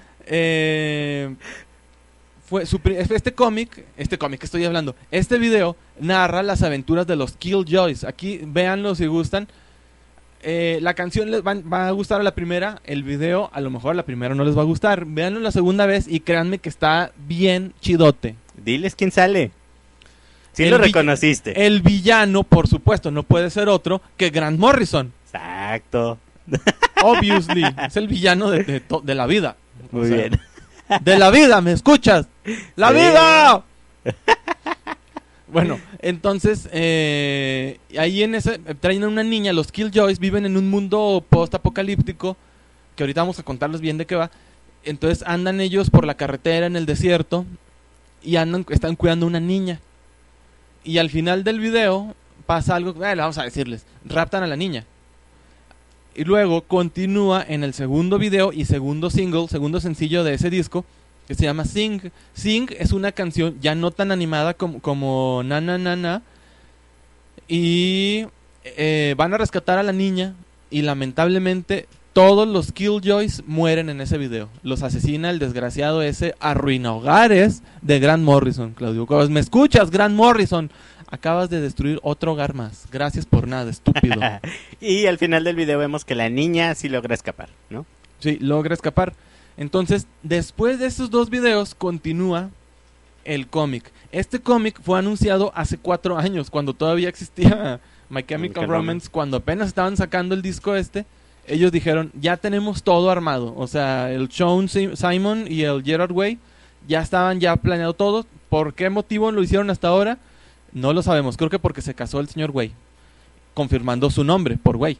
[SPEAKER 2] fue este cómic que estoy hablando, este video narra las aventuras de los Killjoys. Aquí véanlo si gustan. La canción les va a gustar a la primera, el video a lo mejor a la primera no les va a gustar. Véanlo la segunda vez y créanme que está bien chidote.
[SPEAKER 3] Diles quién sale. Sí lo reconociste.
[SPEAKER 2] El villano, por supuesto, no puede ser otro que Grant Morrison.
[SPEAKER 3] Exacto.
[SPEAKER 2] Obviously, es el villano de la vida.
[SPEAKER 3] Muy bien.
[SPEAKER 2] De la vida, ¿me escuchas? ¡La
[SPEAKER 3] Sí.
[SPEAKER 2] vida! Bueno, entonces, ahí en ese, traen a una niña, los Killjoys viven en un mundo post-apocalíptico, que ahorita vamos a contarles bien de qué va. Entonces andan ellos por la carretera en el desierto y están cuidando a una niña. Y al final del video pasa algo, vamos a decirles, raptan a la niña. Y luego continúa en el segundo video y segundo sencillo de ese disco, que se llama Sing. Sing es una canción ya no tan animada como Na Na Na Na. Y van a rescatar a la niña y lamentablemente todos los Killjoys mueren en ese video. Los asesina el desgraciado ese arruina hogares de Grant Morrison, Claudio Cuevas. ¿Me escuchas, Grant Morrison? Acabas de destruir otro hogar más. Gracias por nada, estúpido.
[SPEAKER 3] Y al final del video vemos que la niña sí logra escapar, ¿no?
[SPEAKER 2] Sí, logra escapar. Entonces, después de esos dos videos, continúa el cómic. Este cómic fue anunciado hace 4 años, cuando todavía existía My Chemical Romance, cuando apenas estaban sacando el disco este. Ellos dijeron, ya tenemos todo armado. O sea, el Sean Simon y el Gerard Way ya estaban ya planeado todo. ¿Por qué motivo lo hicieron hasta ahora? No lo sabemos. Creo que porque se casó el señor Way, confirmando su nombre por Way.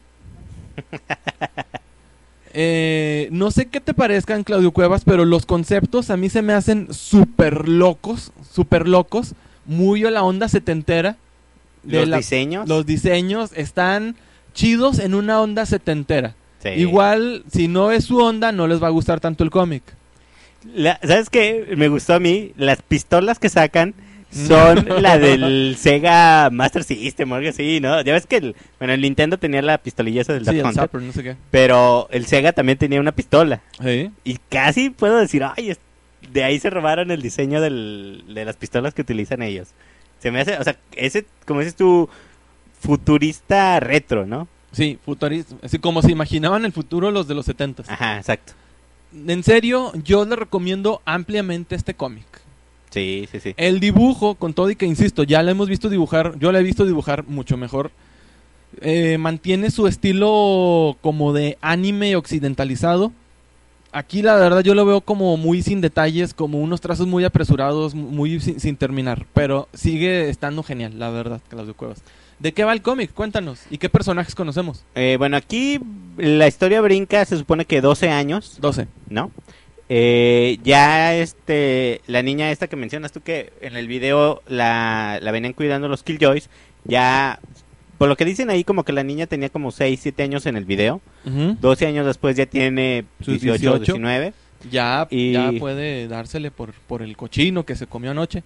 [SPEAKER 2] No sé qué te parezcan, Claudio Cuevas, pero los conceptos a mí se me hacen súper locos, muy a la onda setentera. Los diseños están chidos en una onda setentera. Sí. Igual, si no es su onda, no les va a gustar tanto el cómic.
[SPEAKER 3] ¿Sabes qué? Me gustó a mí. Las pistolas que sacan son la del Sega Master System o algo así, ¿no? Ya ves que el Nintendo tenía la pistolilla esa del Duck Hunter,
[SPEAKER 2] Zapper, no sé qué.
[SPEAKER 3] pero el Sega también tenía una pistola.
[SPEAKER 2] ¿Sí?
[SPEAKER 3] Y casi puedo decir, ay, de ahí se robaron el diseño de las pistolas que utilizan ellos. Se me hace, o sea, ese, como dices tú, futurista retro, ¿no?
[SPEAKER 2] Sí, futurista, así como se imaginaban el futuro los de los 70s.
[SPEAKER 3] Ajá, exacto.
[SPEAKER 2] En serio, yo les recomiendo ampliamente este cómic.
[SPEAKER 3] Sí.
[SPEAKER 2] El dibujo, con todo y que insisto, ya la hemos visto dibujar, yo la he visto dibujar mucho mejor. Mantiene su estilo como de anime occidentalizado. Aquí la verdad yo lo veo como muy sin detalles, como unos trazos muy apresurados, muy sin terminar. Pero sigue estando genial, la verdad, Claudio Cuevas. ¿De qué va el cómic? Cuéntanos. ¿Y qué personajes conocemos?
[SPEAKER 3] Bueno, aquí la historia brinca, se supone que 12 años.
[SPEAKER 2] 12.
[SPEAKER 3] ¿No? Ya la niña esta que mencionas tú, que en el video la venían cuidando los Killjoys, ya, por lo que dicen ahí, como que la niña tenía como 6, 7 años en el video. 12 años después ya tiene 18, 19. Ya
[SPEAKER 2] puede dársele por el cochino que se comió anoche.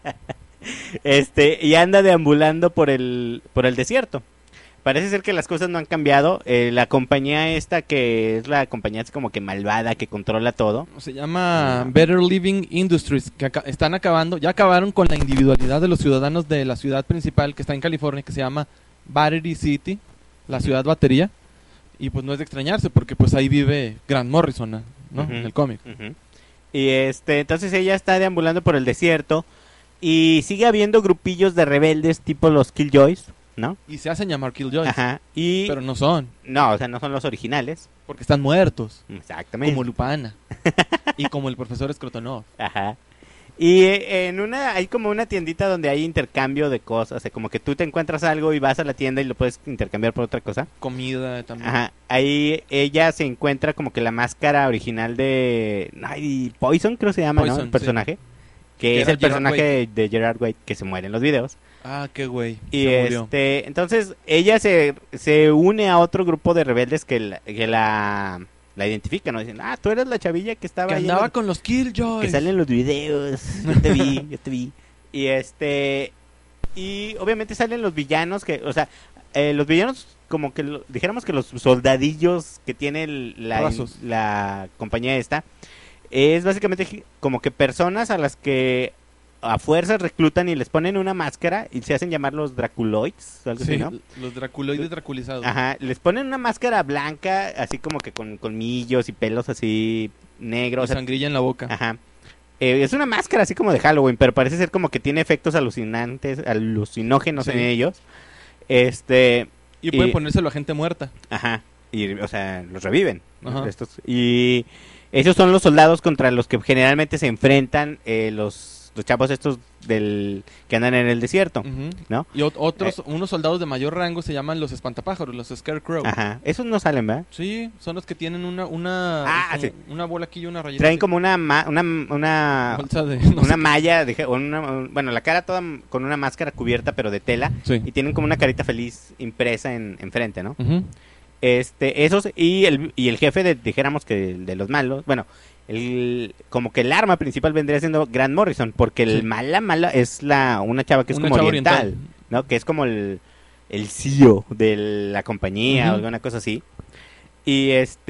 [SPEAKER 3] Y anda deambulando por el desierto. Parece ser que las cosas no han cambiado. La compañía esta, que es la compañía así como que malvada, que controla todo,
[SPEAKER 2] se llama Better Living Industries, que ya acabaron con la individualidad de los ciudadanos de la ciudad principal que está en California, que se llama Battery City, la ciudad batería. Y pues no es de extrañarse, porque pues ahí vive Grant Morrison, ¿no? En el cómic.
[SPEAKER 3] Y entonces ella está deambulando por el desierto y sigue habiendo grupillos de rebeldes tipo los Killjoys, ¿no?
[SPEAKER 2] Y se hacen llamar Killjoys.
[SPEAKER 3] Ajá.
[SPEAKER 2] Pero no son.
[SPEAKER 3] No, o sea, no son los originales.
[SPEAKER 2] Porque están muertos.
[SPEAKER 3] Exactamente.
[SPEAKER 2] Como Lupana. Y como el profesor Skrotonov.
[SPEAKER 3] Ajá. Y hay como una tiendita donde hay intercambio de cosas. O sea, como que tú te encuentras algo y vas a la tienda y lo puedes intercambiar por otra cosa.
[SPEAKER 2] Comida también.
[SPEAKER 3] Ajá. Ahí ella se encuentra como que la máscara original de Poison, creo que se llama, Poison, ¿no? El personaje. Sí. Que es el personaje de Gerard Way que se muere en los videos.
[SPEAKER 2] Ah, qué güey.
[SPEAKER 3] Y entonces ella se une a otro grupo de rebeldes que la identifican, ¿no? Dicen, tú eres la chavilla que estaba
[SPEAKER 2] ahí. Que andaba con los Killjoys.
[SPEAKER 3] Que salen en los videos. Yo te vi. Y obviamente salen los villanos los villanos como que dijéramos que los soldadillos que tiene la compañía esta es básicamente como que personas a las que a fuerzas reclutan y les ponen una máscara y se hacen llamar los Draculoids o algo así, ¿no?
[SPEAKER 2] Los Draculoides draculizados.
[SPEAKER 3] Ajá, les ponen una máscara blanca, así como que con colmillos y pelos así negros.
[SPEAKER 2] Y sangrilla en la boca.
[SPEAKER 3] Ajá. Es una máscara así como de Halloween, pero parece ser como que tiene efectos alucinógenos en ellos.
[SPEAKER 2] Y pueden ponérselo a gente muerta.
[SPEAKER 3] Ajá. Y, o sea, los reviven. Ajá. Y esos son los soldados contra los que generalmente se enfrentan los los chavos estos que andan en el desierto,
[SPEAKER 2] Ujú.
[SPEAKER 3] ¿no?
[SPEAKER 2] Y otros, unos soldados de mayor rango se llaman los espantapájaros, los Scarecrow.
[SPEAKER 3] Ajá, esos no salen, ¿verdad?
[SPEAKER 2] Sí, son los que tienen una
[SPEAKER 3] sí.
[SPEAKER 2] una bola aquí y una rayita.
[SPEAKER 3] Traen
[SPEAKER 2] así.
[SPEAKER 3] como una
[SPEAKER 2] Bolsa de no
[SPEAKER 3] una
[SPEAKER 2] sé
[SPEAKER 3] malla, bueno, la cara toda con una máscara cubierta, pero de tela,
[SPEAKER 2] qué. Sí.
[SPEAKER 3] y tienen como una carita feliz impresa en frente, ¿no?
[SPEAKER 2] Ujú.
[SPEAKER 3] Esos, y el jefe dijéramos que de los malos, bueno, como que el arma principal vendría siendo Grant Morrison, porque el
[SPEAKER 2] Sí.
[SPEAKER 3] mala es una chava que es
[SPEAKER 2] Una
[SPEAKER 3] como
[SPEAKER 2] chava
[SPEAKER 3] oriental, ¿no? Que es como el CEO de la compañía
[SPEAKER 2] Ujú.
[SPEAKER 3] o alguna cosa así. Y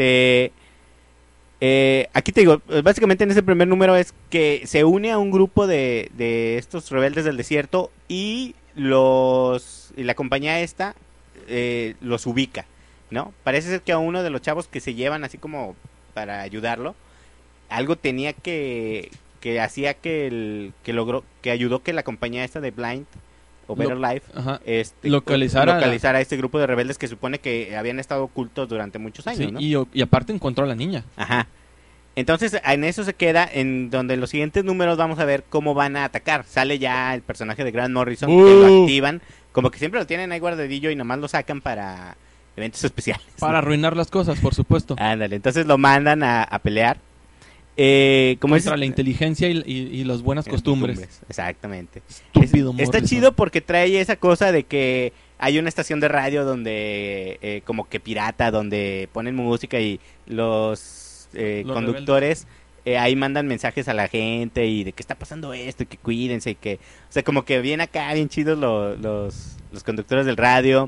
[SPEAKER 3] aquí te digo, básicamente en ese primer número es que se une a un grupo de estos rebeldes del desierto y la compañía esta los ubica, ¿no? Parece ser que a uno de los chavos que se llevan así como para ayudarlo, algo tenía que hacía que logró, que ayudó que la compañía esta de Blind o Better Life
[SPEAKER 2] Ajá.
[SPEAKER 3] localizara
[SPEAKER 2] Localizara
[SPEAKER 3] a este grupo de rebeldes que supone que habían estado ocultos durante muchos años,
[SPEAKER 2] Sí,
[SPEAKER 3] ¿no?
[SPEAKER 2] y aparte encontró a la niña.
[SPEAKER 3] Ajá. Entonces, en eso se queda, en donde en los siguientes números vamos a ver cómo van a atacar. Sale ya el personaje de Grant Morrison, que lo activan, como que siempre lo tienen ahí guardadillo y nomás lo sacan para eventos especiales.
[SPEAKER 2] Para arruinar las cosas, por supuesto.
[SPEAKER 3] Ándale, entonces lo mandan a pelear. Como
[SPEAKER 2] Contra la inteligencia y las buenas costumbres.
[SPEAKER 3] Exactamente.
[SPEAKER 2] Estúpido
[SPEAKER 3] Está
[SPEAKER 2] Morrison.
[SPEAKER 3] chido porque trae esa cosa de que hay una estación de radio donde como que pirata, donde ponen música y los conductores ahí mandan mensajes a la gente y de que está pasando esto y que cuídense y que, o sea, como que bien acá, bien chidos los conductores del radio.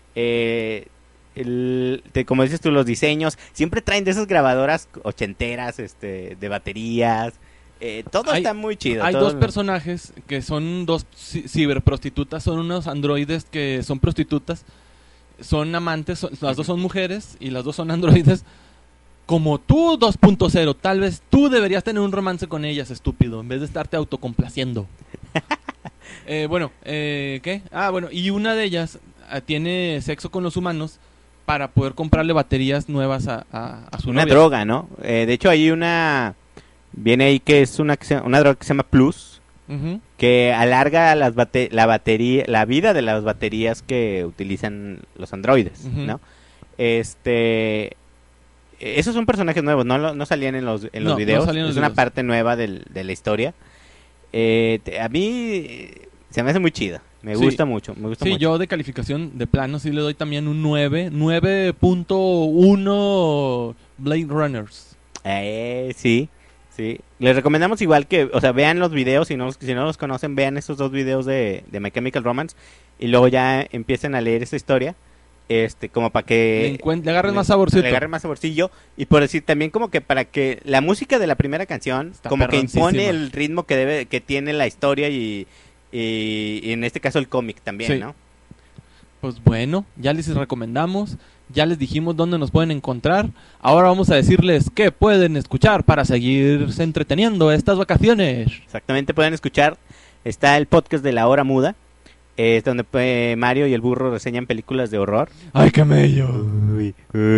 [SPEAKER 3] Como dices tú, los diseños siempre traen de esas grabadoras ochenteras, de baterías. Todo está muy chido.
[SPEAKER 2] Hay
[SPEAKER 3] todo
[SPEAKER 2] dos personajes que son dos ciberprostitutas, son unos androides que son prostitutas, son amantes, las dos son mujeres y las dos son androides. Como tú 2.0, tal vez tú deberías tener un romance con ellas, estúpido, en vez de estarte autocomplaciendo. ¿Qué? Bueno, y una de ellas tiene sexo con los humanos para poder comprarle baterías nuevas a su
[SPEAKER 3] una
[SPEAKER 2] novia.
[SPEAKER 3] droga, ¿no? De hecho, hay viene ahí que es una droga que se llama Plus,
[SPEAKER 2] Ujú.
[SPEAKER 3] que alarga la vida de las baterías que utilizan los androides,
[SPEAKER 2] Ujú.
[SPEAKER 3] ¿no? Esos son personajes nuevos, no salían en los
[SPEAKER 2] No
[SPEAKER 3] videos,
[SPEAKER 2] salían en los
[SPEAKER 3] es una
[SPEAKER 2] videos.
[SPEAKER 3] parte nueva de la historia. A mí se me hace muy chido, me
[SPEAKER 2] Sí.
[SPEAKER 3] gusta mucho, me gusta
[SPEAKER 2] Sí,
[SPEAKER 3] mucho.
[SPEAKER 2] yo de calificación de plano sí le doy también un 9.1 Blade Runners.
[SPEAKER 3] Sí. Les recomendamos igual que, o sea, vean los videos, si no los conocen, vean esos dos videos de My Chemical Romance y luego ya empiecen a leer esa historia, como para que
[SPEAKER 2] Le agarres más saborcito.
[SPEAKER 3] le agarre más saborcillo y por decir también como que para que la música de la primera canción
[SPEAKER 2] Está
[SPEAKER 3] como que
[SPEAKER 2] perroncísima.
[SPEAKER 3] impone el ritmo que tiene la historia y en este caso el cómic también,
[SPEAKER 2] Sí.
[SPEAKER 3] ¿no?
[SPEAKER 2] Pues bueno, ya les recomendamos, ya les dijimos dónde nos pueden encontrar. Ahora vamos a decirles qué pueden escuchar para seguirse entreteniendo estas vacaciones.
[SPEAKER 3] Exactamente, pueden escuchar, está el podcast de La Hora Muda, es donde Mario y el burro reseñan películas de horror.
[SPEAKER 2] ¡Ay, qué mello!
[SPEAKER 3] Uy.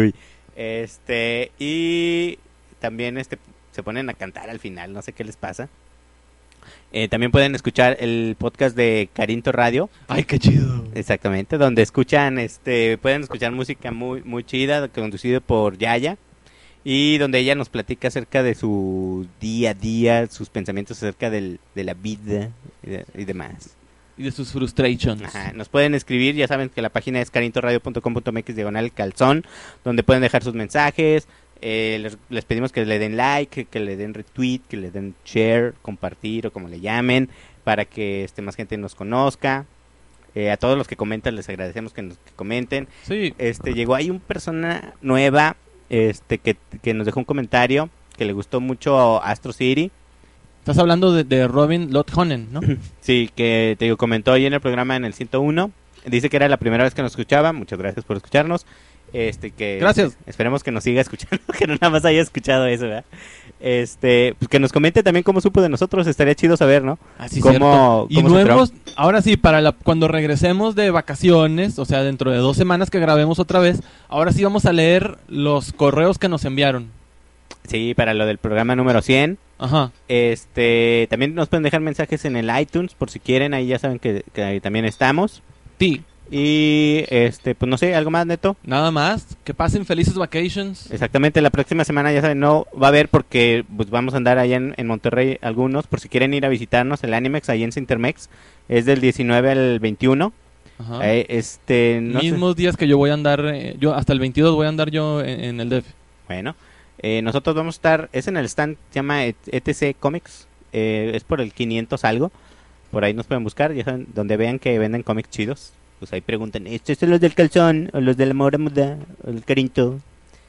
[SPEAKER 3] Y también se ponen a cantar al final, no sé qué les pasa. También pueden escuchar el podcast de Carinto Radio,
[SPEAKER 2] ¡Ay, qué chido!
[SPEAKER 3] exactamente, donde pueden escuchar música muy muy chida, conducido por Yaya, y donde ella nos platica acerca de su día a día, sus pensamientos acerca de la vida y demás.
[SPEAKER 2] Y de sus frustrations.
[SPEAKER 3] Ajá, nos pueden escribir, ya saben que la página es carintoradio.com.mx/calzón, donde pueden dejar sus mensajes. Les pedimos que le den like, que le den retweet, que le den share, compartir o como le llamen, para que más gente nos conozca. A todos los que comentan les agradecemos que comenten.
[SPEAKER 2] Sí,
[SPEAKER 3] Llegó ahí una persona nueva que nos dejó un comentario que le gustó mucho Astro City.
[SPEAKER 2] estás hablando de Robin Lothonen, ¿no?
[SPEAKER 3] Sí, que te digo, comentó ahí en el programa en el 101. Dice que era la primera vez que nos escuchaba. Muchas gracias por escucharnos.
[SPEAKER 2] Gracias.
[SPEAKER 3] Esperemos que nos siga escuchando, que no nada más haya escuchado eso, ¿verdad? Pues que nos comente también cómo supo de nosotros. Estaría chido saber, ¿no?
[SPEAKER 2] Así
[SPEAKER 3] ¿Cómo
[SPEAKER 2] Y
[SPEAKER 3] se enteró?
[SPEAKER 2] ahora sí, cuando regresemos de vacaciones, o sea, dentro de 2 semanas que grabemos otra vez, ahora sí vamos a leer los correos que nos enviaron.
[SPEAKER 3] Sí, para lo del programa número 100.
[SPEAKER 2] Ajá.
[SPEAKER 3] También nos pueden dejar mensajes en el iTunes por si quieren, ahí ya saben que ahí también estamos.
[SPEAKER 2] Sí.
[SPEAKER 3] Y pues no sé, algo más, Neto.
[SPEAKER 2] Nada más. Que pasen felices vacations.
[SPEAKER 3] Exactamente, la próxima semana ya saben, no va a haber porque pues vamos a andar allá en Monterrey algunos, por si quieren ir a visitarnos, el Animex ahí en Cintermex, es del 19 al 21.
[SPEAKER 2] Ajá.
[SPEAKER 3] No sé.
[SPEAKER 2] Mismos días que yo voy a andar, yo hasta el 22 voy a andar yo en el DF.
[SPEAKER 3] Bueno, nosotros vamos a estar, es en el stand, se llama ETC Comics, es por el 500 algo, por ahí nos pueden buscar, ya saben, donde vean que venden cómics chidos, pues ahí pregunten, ¿estos son los del calzón, o los de la moda, o el carinto?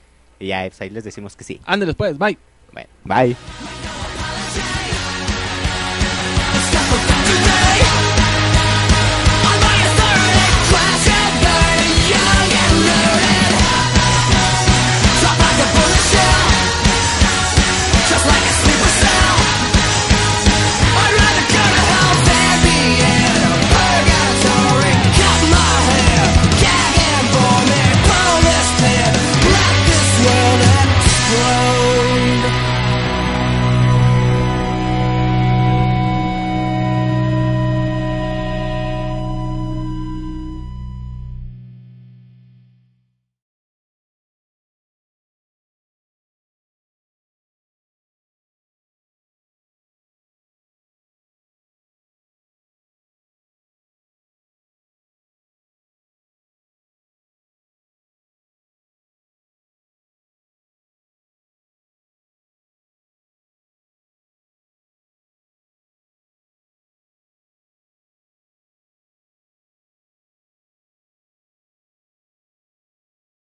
[SPEAKER 3] Y ya, pues ahí les decimos que sí.
[SPEAKER 2] Ándeles pues, bye.
[SPEAKER 3] Bueno, bye.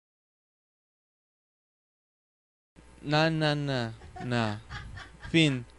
[SPEAKER 2] Na. Fin.